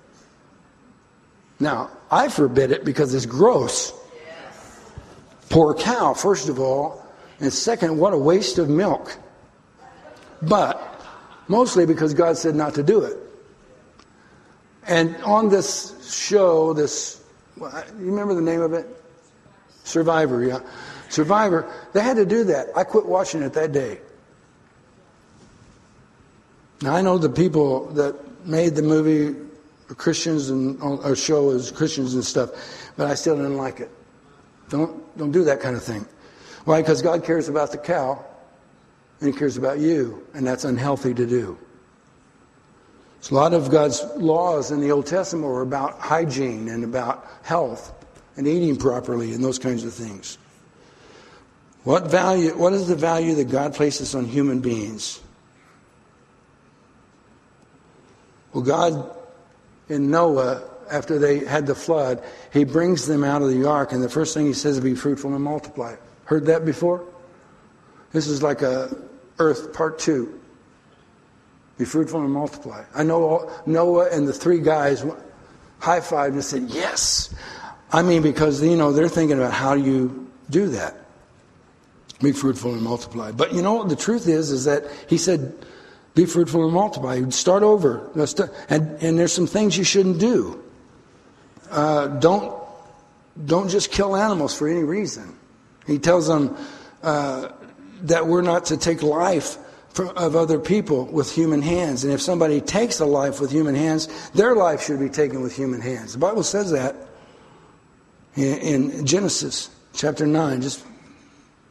Now, I forbid it because it's gross. Poor cow, first of all. And second, what a waste of milk. But mostly because God said not to do it. And on this show, you remember the name of it? Survivor, yeah. Survivor, they had to do that. I quit watching it that day. Now, I know the people that made the movie are Christians, and our show is Christians and stuff, but I still didn't like it. Don't do that kind of thing. Why? Because God cares about the cow, and He cares about you, and that's unhealthy to do. So a lot of God's laws in the Old Testament were about hygiene and about health and eating properly and those kinds of things. What is the value that God places on human beings? Well, God, in Noah, after they had the flood, He brings them out of the ark, and the first thing He says is, be fruitful and multiply. Heard that before? This is like a Earth Part 2. Be fruitful and multiply. I know Noah and the 3 guys high-fived and said, yes. I mean, because, they're thinking about how do you do that. Be fruitful and multiply. But the truth is that He said, be fruitful and multiply. Start over. And there's some things you shouldn't do. Don't just kill animals for any reason. He tells them that we're not to take life of other people with human hands. And if somebody takes a life with human hands, their life should be taken with human hands. The Bible says that in Genesis chapter 9. Just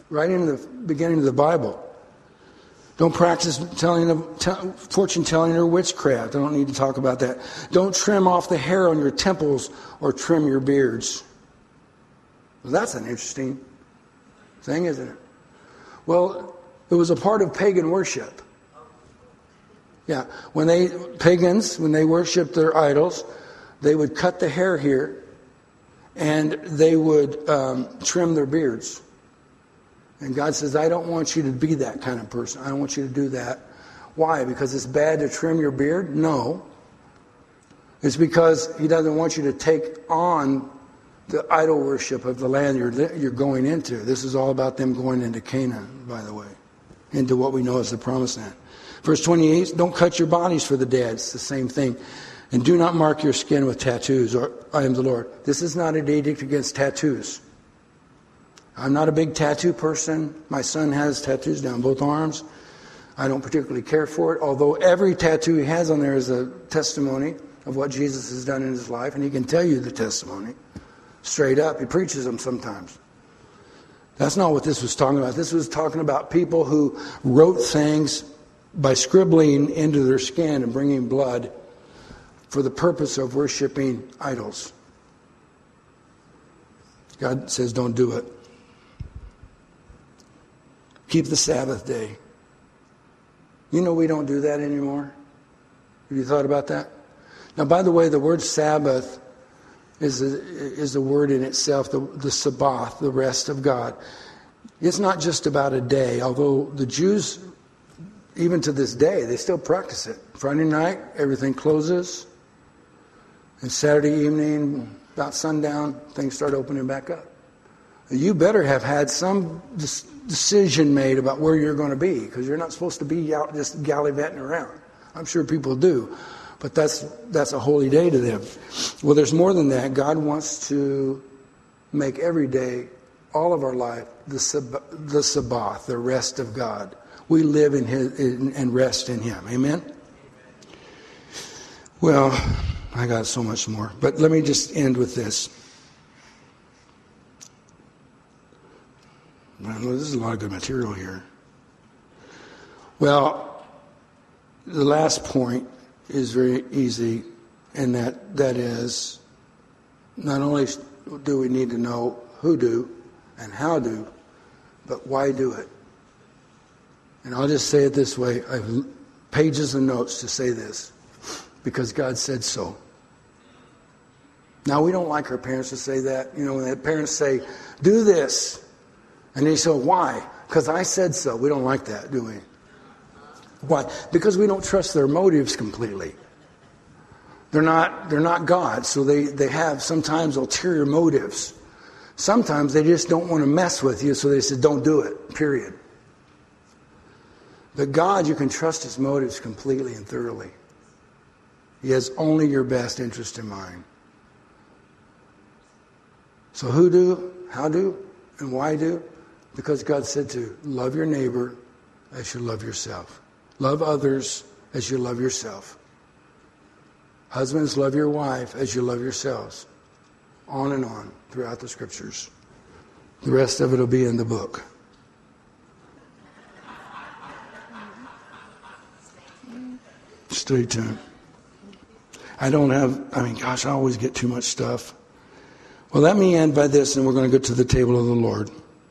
right in the beginning of the Bible. Don't practice fortune telling or witchcraft. I don't need to talk about that. Don't trim off the hair on your temples or trim your beards. Well, that's an interesting thing, isn't it? Well, it was a part of pagan worship. Yeah, when they worshiped their idols, they would cut the hair here, and they would trim their beards. And God says, I don't want you to be that kind of person. I don't want you to do that. Why? Because it's bad to trim your beard? No. It's because He doesn't want you to take on the idol worship of the land you're going into. This is all about them going into Canaan, by the way, into what we know as the Promised Land. Verse 28, don't cut your bodies for the dead. It's the same thing. And do not mark your skin with tattoos, or I am the Lord. This is not an edict against tattoos. I'm not a big tattoo person. My son has tattoos down both arms. I don't particularly care for it, although every tattoo he has on there is a testimony of what Jesus has done in his life, and he can tell you the testimony straight up. He preaches them sometimes. That's not what this was talking about. This was talking about people who wrote things by scribbling into their skin and bringing blood for the purpose of worshiping idols. God says don't do it. Keep the Sabbath day. You know we don't do that anymore. Have you thought about that? Now, by the way, the word Sabbath is a word in itself, the Sabbath, the rest of God. It's not just about a day, although the Jews, even to this day, they still practice it. Friday night, everything closes. And Saturday evening, about sundown, things start opening back up. You better have had some decision made about where you're going to be, because you're not supposed to be out just gallivanting around. I'm sure people do, but that's a holy day to them. Well, there's more than that. God wants to make every day, all of our life, the Sabbath, the rest of God. We live in His and rest in Him. Amen? Well, I got so much more, but let me just end with this. Well, this is a lot of good material here. Well, the last point is very easy, and that is, not only do we need to know who do and how do, but why do it. And I'll just say it this way. I have pages of notes to say this, because God said so. Now, we don't like our parents to say that. You know, when their parents say, do this, and they say, why? Because I said so. We don't like that, do we? Why? Because we don't trust their motives completely. They're not God, so they have sometimes ulterior motives. Sometimes they just don't want to mess with you, so they said, don't do it, period. But God, you can trust His motives completely and thoroughly. He has only your best interest in mind. So who do, how do, and why do? Because God said to love your neighbor as you love yourself. Love others as you love yourself. Husbands, love your wife as you love yourselves. On and on throughout the Scriptures. The rest of it will be in the book. Stay tuned. I always get too much stuff. Well, let me end by this, and we're going to go to the table of the Lord.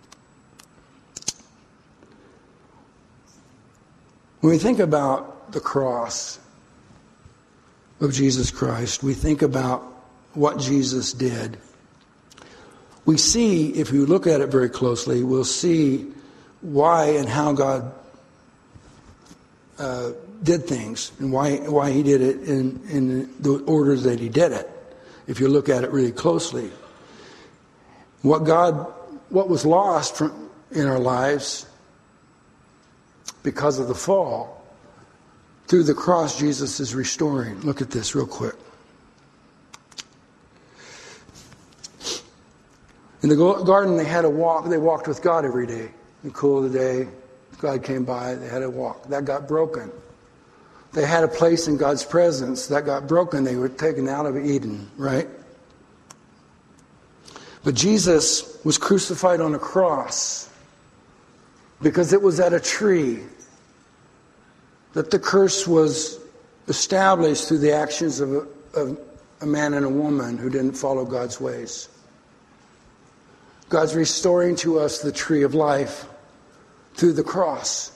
When we think about the cross of Jesus Christ, we think about what Jesus did. We see, if you look at it very closely, we'll see why and how God did things and why He did it in the orders that He did it, if you look at it really closely. What was lost in our lives because of the fall, through the cross, Jesus is restoring. Look at this real quick. In the garden, they had a walk. They walked with God every day. In the cool of the day, God came by. They had a walk. That got broken. They had a place in God's presence. That got broken. They were taken out of Eden, right? But Jesus was crucified on a cross because it was at a tree that the curse was established through the actions of a man and a woman who didn't follow God's ways. God's restoring to us the tree of life through the cross.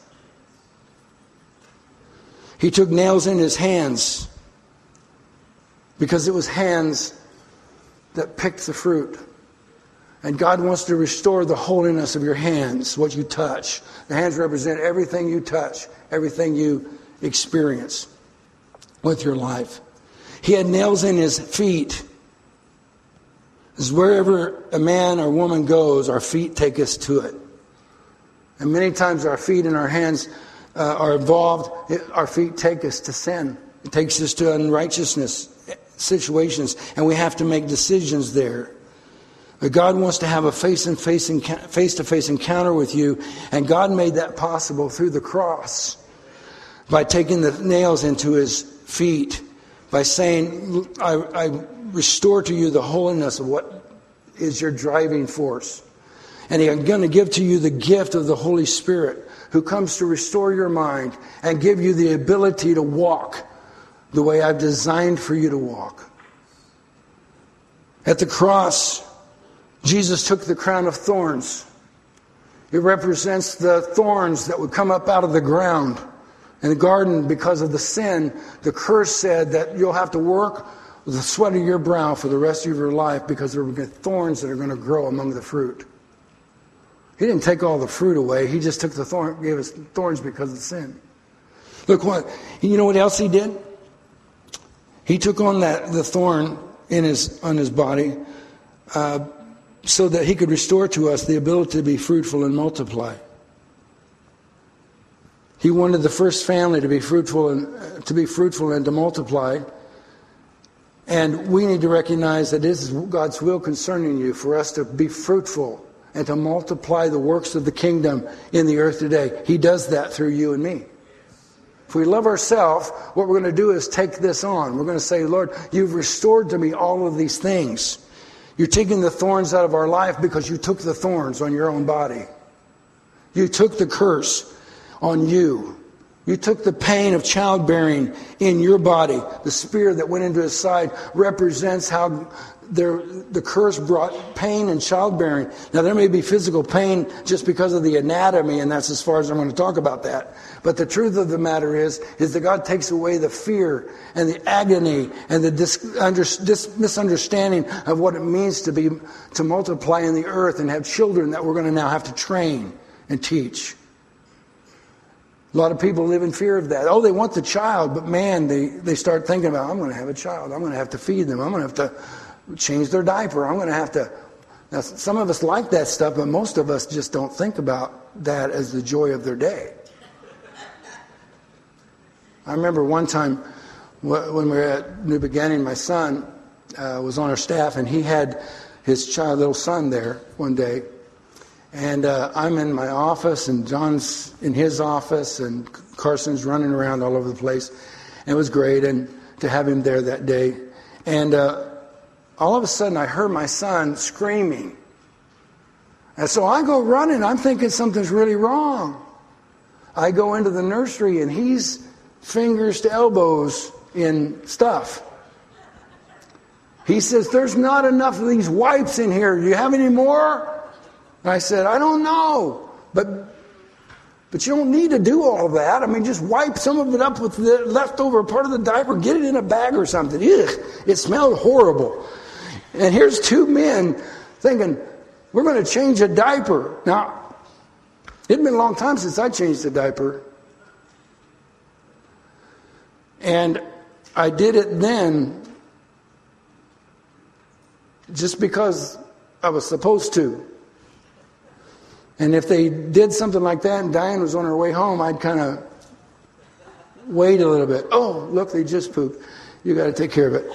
He took nails in his hands because it was hands that picked the fruit. And God wants to restore the holiness of your hands, what you touch. The hands represent everything you touch, everything you experience with your life. He had nails in his feet. Because wherever a man or woman goes, our feet take us to it. And many times our feet and our hands are involved. Our feet take us to sin. It takes us to unrighteousness situations. And we have to make decisions there. But God wants to have a face-to-face encounter with you. And God made that possible through the cross. By taking the nails into his feet. By saying, I restore to you the holiness of what is your driving force. And I'm going to give to you the gift of the Holy Spirit, who comes to restore your mind and give you the ability to walk the way I've designed for you to walk. At the cross, Jesus took the crown of thorns. It represents the thorns that would come up out of the ground. In the garden, because of the sin, the curse said that you'll have to work with the sweat of your brow for the rest of your life because there will be thorns that are going to grow among the fruit. He didn't take all the fruit away. He just took the thorn, gave us thorns because of the sin. Look what, you know what else he did? He took on the thorn on his body so that he could restore to us the ability to be fruitful and multiply. He wanted the first family to be fruitful and to multiply. And we need to recognize that this is God's will concerning you, for us to be fruitful and to multiply the works of the kingdom in the earth today. He does that through you and me. If we love ourselves, what we're going to do is take this on. We're going to say, Lord, you've restored to me all of these things. You're taking the thorns out of our life because you took the thorns on your own body. You took the curse on you. You took the pain of childbearing in your body. The spear that went into his side represents how the curse brought pain in childbearing. Now, there may be physical pain just because of the anatomy, and that's as far as I'm going to talk about that. But the truth of the matter is that God takes away the fear and the agony and the misunderstanding of what it means to multiply in the earth and have children that we're going to now have to train and teach. A lot of people live in fear of that. Oh, they want the child, but man, they start thinking about, I'm going to have a child. I'm going to have to feed them. I'm going to have to change their diaper. I'm going to have to... Now, some of us like that stuff, but most of us just don't think about that as the joy of their day. I remember one time when we were at New Beginning, my son was on our staff, and he had his little son there one day. And I'm in my office, and John's in his office, and Carson's running around all over the place. And it was great to have him there that day. And all of a sudden, I heard my son screaming. And so I go running. I'm thinking something's really wrong. I go into the nursery, and he's fingers to elbows in stuff. He says, there's not enough of these wipes in here. Do you have any more? And I said, I don't know, but you don't need to do all of that. I mean, just wipe some of it up with the leftover part of the diaper, get it in a bag or something. Ugh, it smelled horrible. And here's two men thinking, we're going to change a diaper. Now, it'd been a long time since I changed a diaper. And I did it then just because I was supposed to. And if they did something like that and Diane was on her way home, I'd kind of wait a little bit. Oh, look, they just pooped. You got to take care of it.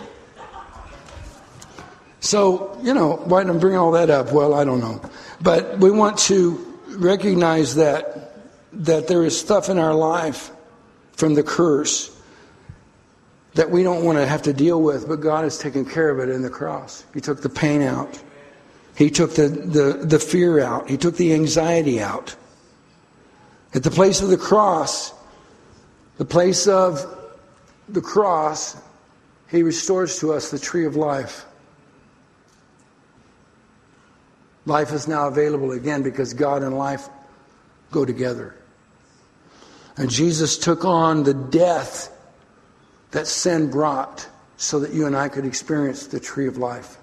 So, why did I bring all that up? Well, I don't know. But we want to recognize that there is stuff in our life from the curse that we don't want to have to deal with, but God has taken care of it in the cross. He took the pain out. He took the fear out. He took the anxiety out. At the place of the cross, He restores to us the tree of life. Life is now available again because God and life go together. And Jesus took on the death that sin brought so that you and I could experience the tree of life.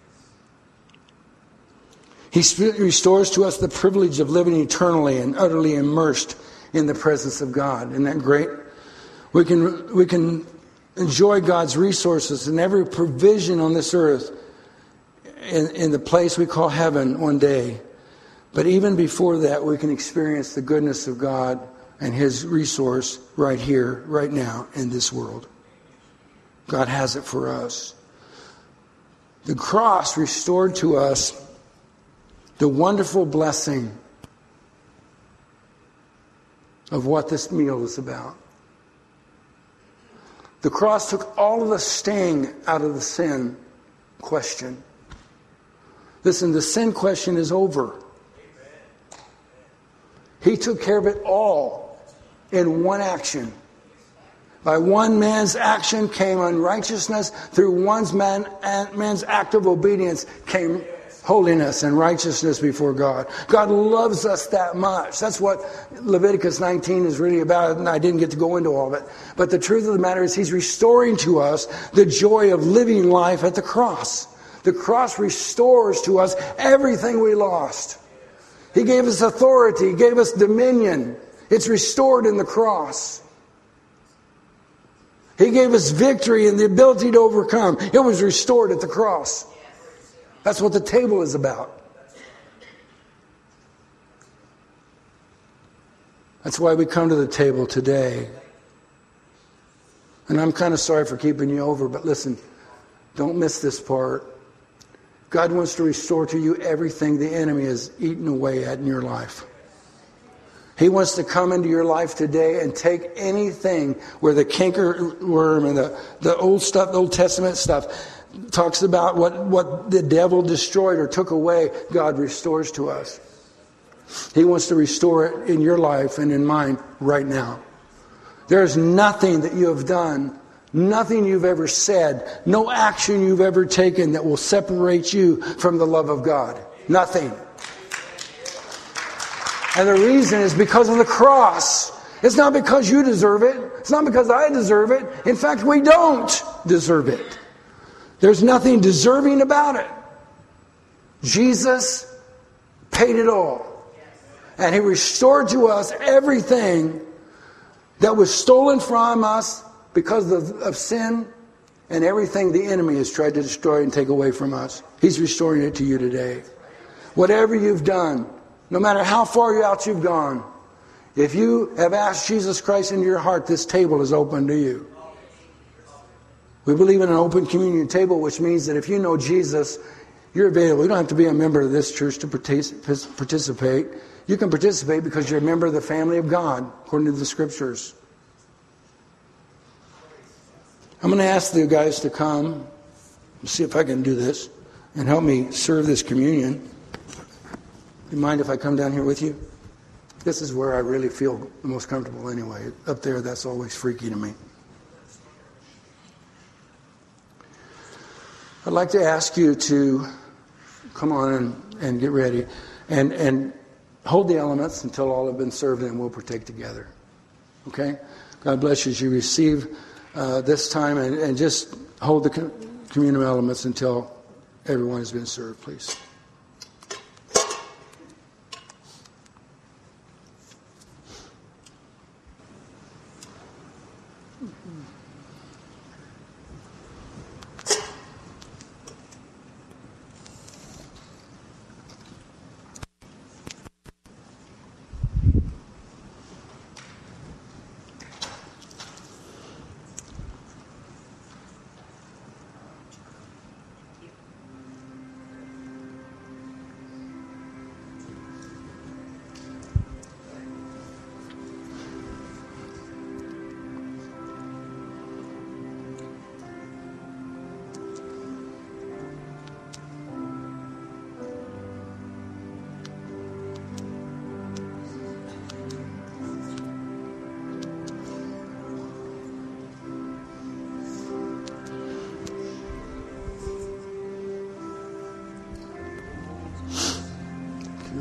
He restores to us the privilege of living eternally and utterly immersed in the presence of God. Isn't that great? We can enjoy God's resources and every provision on this earth in the place we call heaven one day. But even before that, we can experience the goodness of God and His resource right here, right now, in this world. God has it for us. The cross restored to us the wonderful blessing of what this meal is about. The cross took all of the sting out of the sin question. Listen, the sin question is over. He took care of it all in one action. By one man's action came unrighteousness. Through one man's act of obedience came holiness and righteousness before God. God loves us that much. That's what Leviticus 19 is really about, and I didn't get to go into all of it. But the truth of the matter is He's restoring to us the joy of living life at the cross. The cross restores to us everything we lost. He gave us authority. He gave us dominion. It's restored in the cross. He gave us victory and the ability to overcome. It was restored at the cross. That's what the table is about. That's why we come to the table today. And I'm kind of sorry for keeping you over, but listen, don't miss this part. God wants to restore to you everything the enemy has eaten away at in your life. He wants to come into your life today and take anything where the cankerworm and the old stuff, the Old Testament stuff, talks about what the devil destroyed or took away, God restores to us. He wants to restore it in your life and in mine right now. There is nothing that you have done, nothing you've ever said, no action you've ever taken that will separate you from the love of God. Nothing. And the reason is because of the cross. It's not because you deserve it. It's not because I deserve it. In fact, we don't deserve it. There's nothing deserving about it. Jesus paid it all. And He restored to us everything that was stolen from us because of sin and everything the enemy has tried to destroy and take away from us. He's restoring it to you today. Whatever you've done, no matter how far out you've gone, if you have asked Jesus Christ into your heart, this table is open to you. We believe in an open communion table, which means that if you know Jesus, you're available. You don't have to be a member of this church to participate. You can participate because you're a member of the family of God, according to the Scriptures. I'm going to ask the guys to come, see if I can do this, and help me serve this communion. Do you mind if I come down here with you? This is where I really feel the most comfortable anyway. Up there, that's always freaky to me. I'd like to ask you to come on and get ready and hold the elements until all have been served, and we'll partake together. Okay? God bless you as you receive this time, and just hold the communion elements until everyone has been served, please.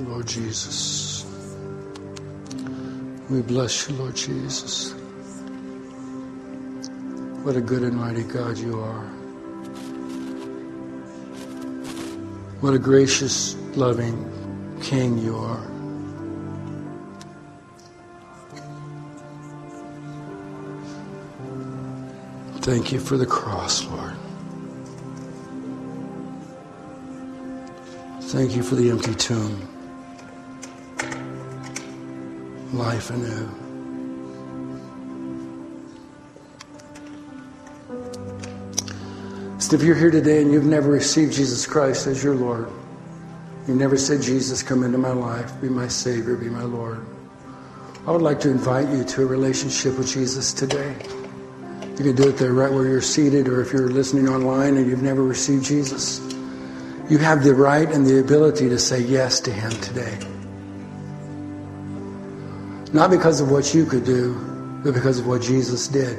Lord Jesus. We bless you, Lord Jesus. What a good and mighty God you are. What a gracious, loving King you are. Thank you for the cross, Lord. Thank you for the empty tomb. Life anew. So if you're here today and you've never received Jesus Christ as your Lord, you've never said, Jesus, come into my life, be my Savior, be my Lord, I would like to invite you to a relationship with Jesus today. You can do it there right where you're seated, or if you're listening online and you've never received Jesus, you have the right and the ability to say yes to Him today. Not because of what you could do, but because of what Jesus did.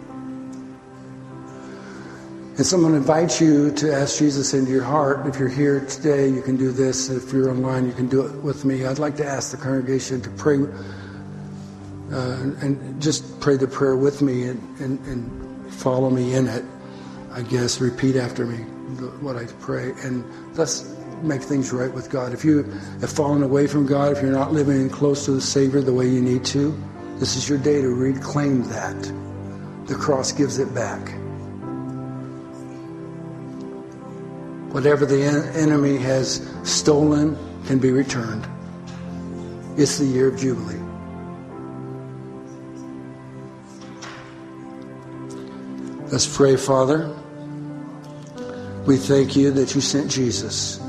And someone invites you to ask Jesus into your heart. If you're here today, you can do this. If you're online, you can do it with me. I'd like to ask the congregation to pray and just pray the prayer with me and follow me in it. I guess repeat after me what I pray, and let's make things right with God. If you have fallen away from God, if you're not living close to the Savior the way you need to, this is your day to reclaim that. The cross gives it back. Whatever the enemy has stolen can be returned. It's the year of Jubilee. Let's pray, Father. We thank you that you sent Jesus.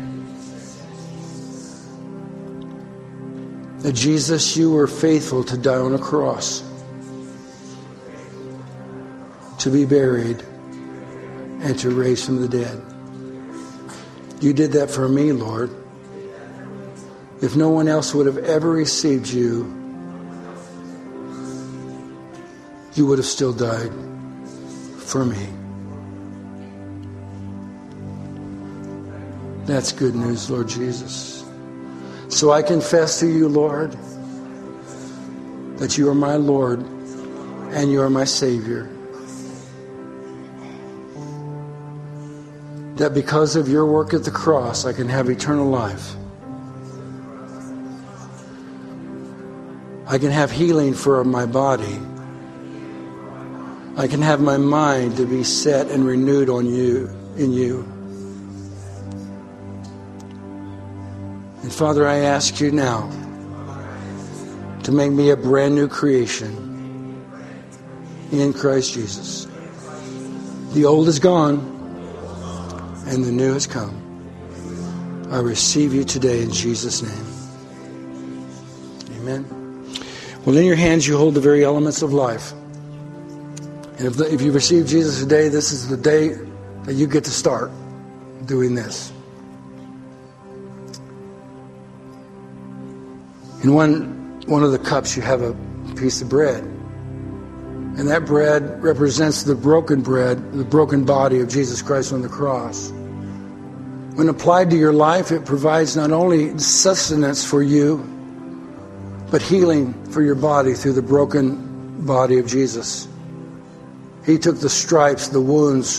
That Jesus, you were faithful to die on a cross, to be buried, and to raise from the dead. You did that for me, Lord. If no one else would have ever received you, you would have still died for me. That's good news, Lord Jesus. So I confess to you, Lord, that you are my Lord and you are my Savior. That because of your work at the cross, I can have eternal life. I can have healing for my body. I can have my mind to be set and renewed on you, in you. And Father, I ask you now to make me a brand new creation in Christ Jesus. The old is gone and the new has come. I receive you today in Jesus' name. Amen. Well, in your hands you hold the very elements of life. And if you receive Jesus today, this is the day that you get to start doing this. In one of the cups you have a piece of bread. And that bread represents the broken bread, the broken body of Jesus Christ on the cross. When applied to your life, it provides not only sustenance for you, but healing for your body through the broken body of Jesus. He took the stripes, the wounds,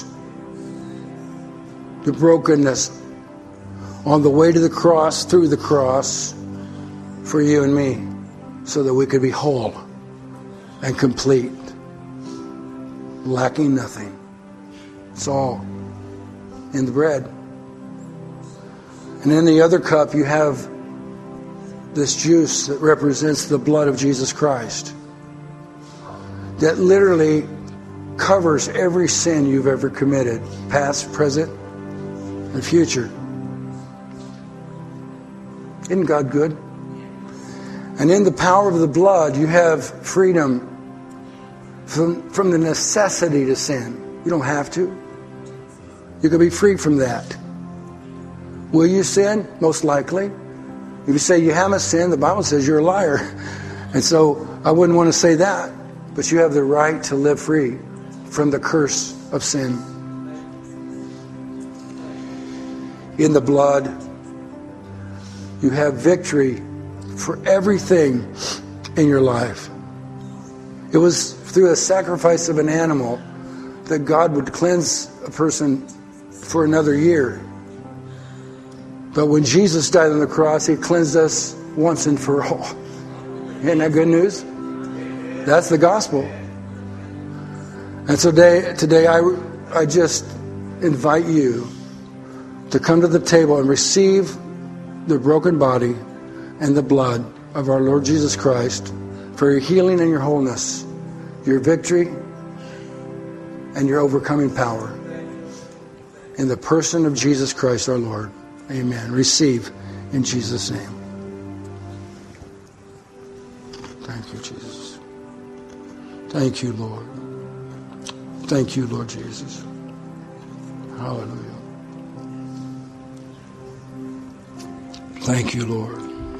the brokenness on the way to the cross, through the cross, for you and me, so that we could be whole and complete, lacking nothing. It's all in the bread. And in the other cup, you have this juice that represents the blood of Jesus Christ, that literally covers every sin you've ever committed, past, present, and future. Isn't God good? And in the power of the blood, you have freedom from the necessity to sin. You don't have to. You can be free from that. Will you sin? Most likely. If you say you haven't sinned, the Bible says you're a liar. And so I wouldn't want to say that. But you have the right to live free from the curse of sin. In the blood, You have victory for everything in your life. It was through a sacrifice of an animal that God would cleanse a person for another year. But when Jesus died on the cross, He cleansed us once and for all. Isn't that good news? That's the gospel. And so today I just invite you to come to the table and receive the broken body and the blood of our Lord Jesus Christ for your healing and your wholeness, your victory and your overcoming power. In the person of Jesus Christ our Lord. Amen. Receive in Jesus' name. Thank you, Jesus. Thank you, Lord. Thank you, Lord Jesus. Hallelujah. Thank you, Lord.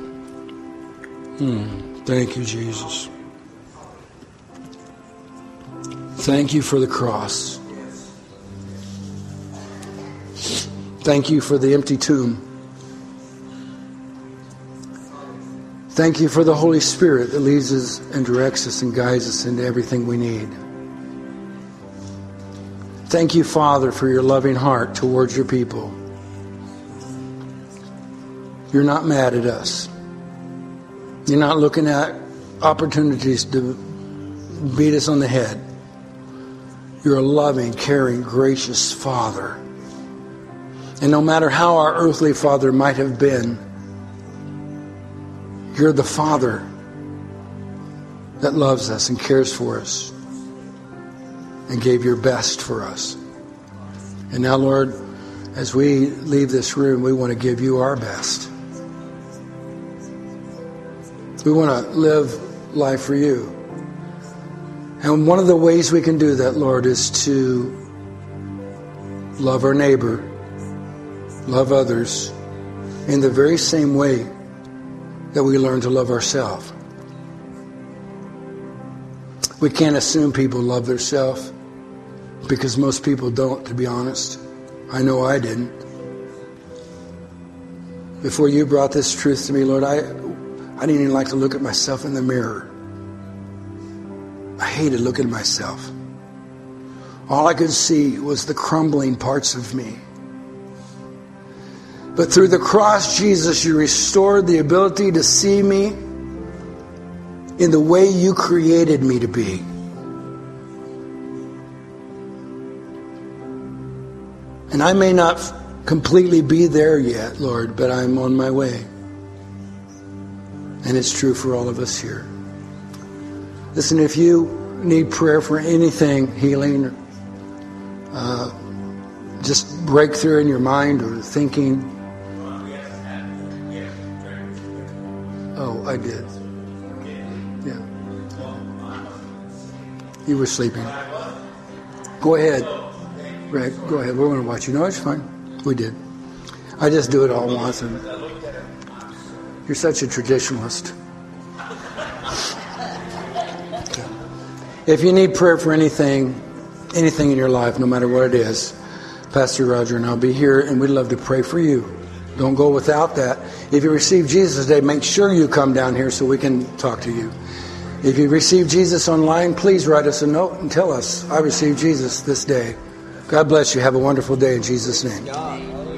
Thank you, Jesus. Thank you for the cross. Thank you for the empty tomb. Thank you for the Holy Spirit that leads us and directs us and guides us into everything we need. Thank you, Father, for your loving heart towards your people. You're not mad at us. You're not looking at opportunities to beat us on the head. You're a loving, caring, gracious Father. And no matter how our earthly father might have been, you're the Father that loves us and cares for us and gave your best for us. And now, Lord, as we leave this room, we want to give you our best. We want to live life for you. And one of the ways we can do that, Lord, is to love our neighbor, love others in the very same way that we learn to love ourselves. We can't assume people love themselves because most people don't, to be honest. I know I didn't. Before you brought this truth to me, Lord, I didn't even like to look at myself in the mirror. I hated looking at myself. All I could see was the crumbling parts of me. But through the cross, Jesus, you restored the ability to see me in the way you created me to be. And I may not completely be there yet, Lord, but I'm on my way. And it's true for all of us here. Listen, if you need prayer for anything, healing, just breakthrough in your mind or thinking. Oh, I did. Yeah. You were sleeping. Go ahead. Greg, go ahead. We're going to watch you. No, it's fine. We did. I just do it all once. And you're such a traditionalist. Okay. If you need prayer for anything in your life, no matter what it is, Pastor Roger and I'll be here, and we'd love to pray for you. Don't go without that. If you receive Jesus today, make sure you come down here so we can talk to you. If you receive Jesus online, please write us a note and tell us, I received Jesus this day. God bless you. Have a wonderful day in Jesus' name.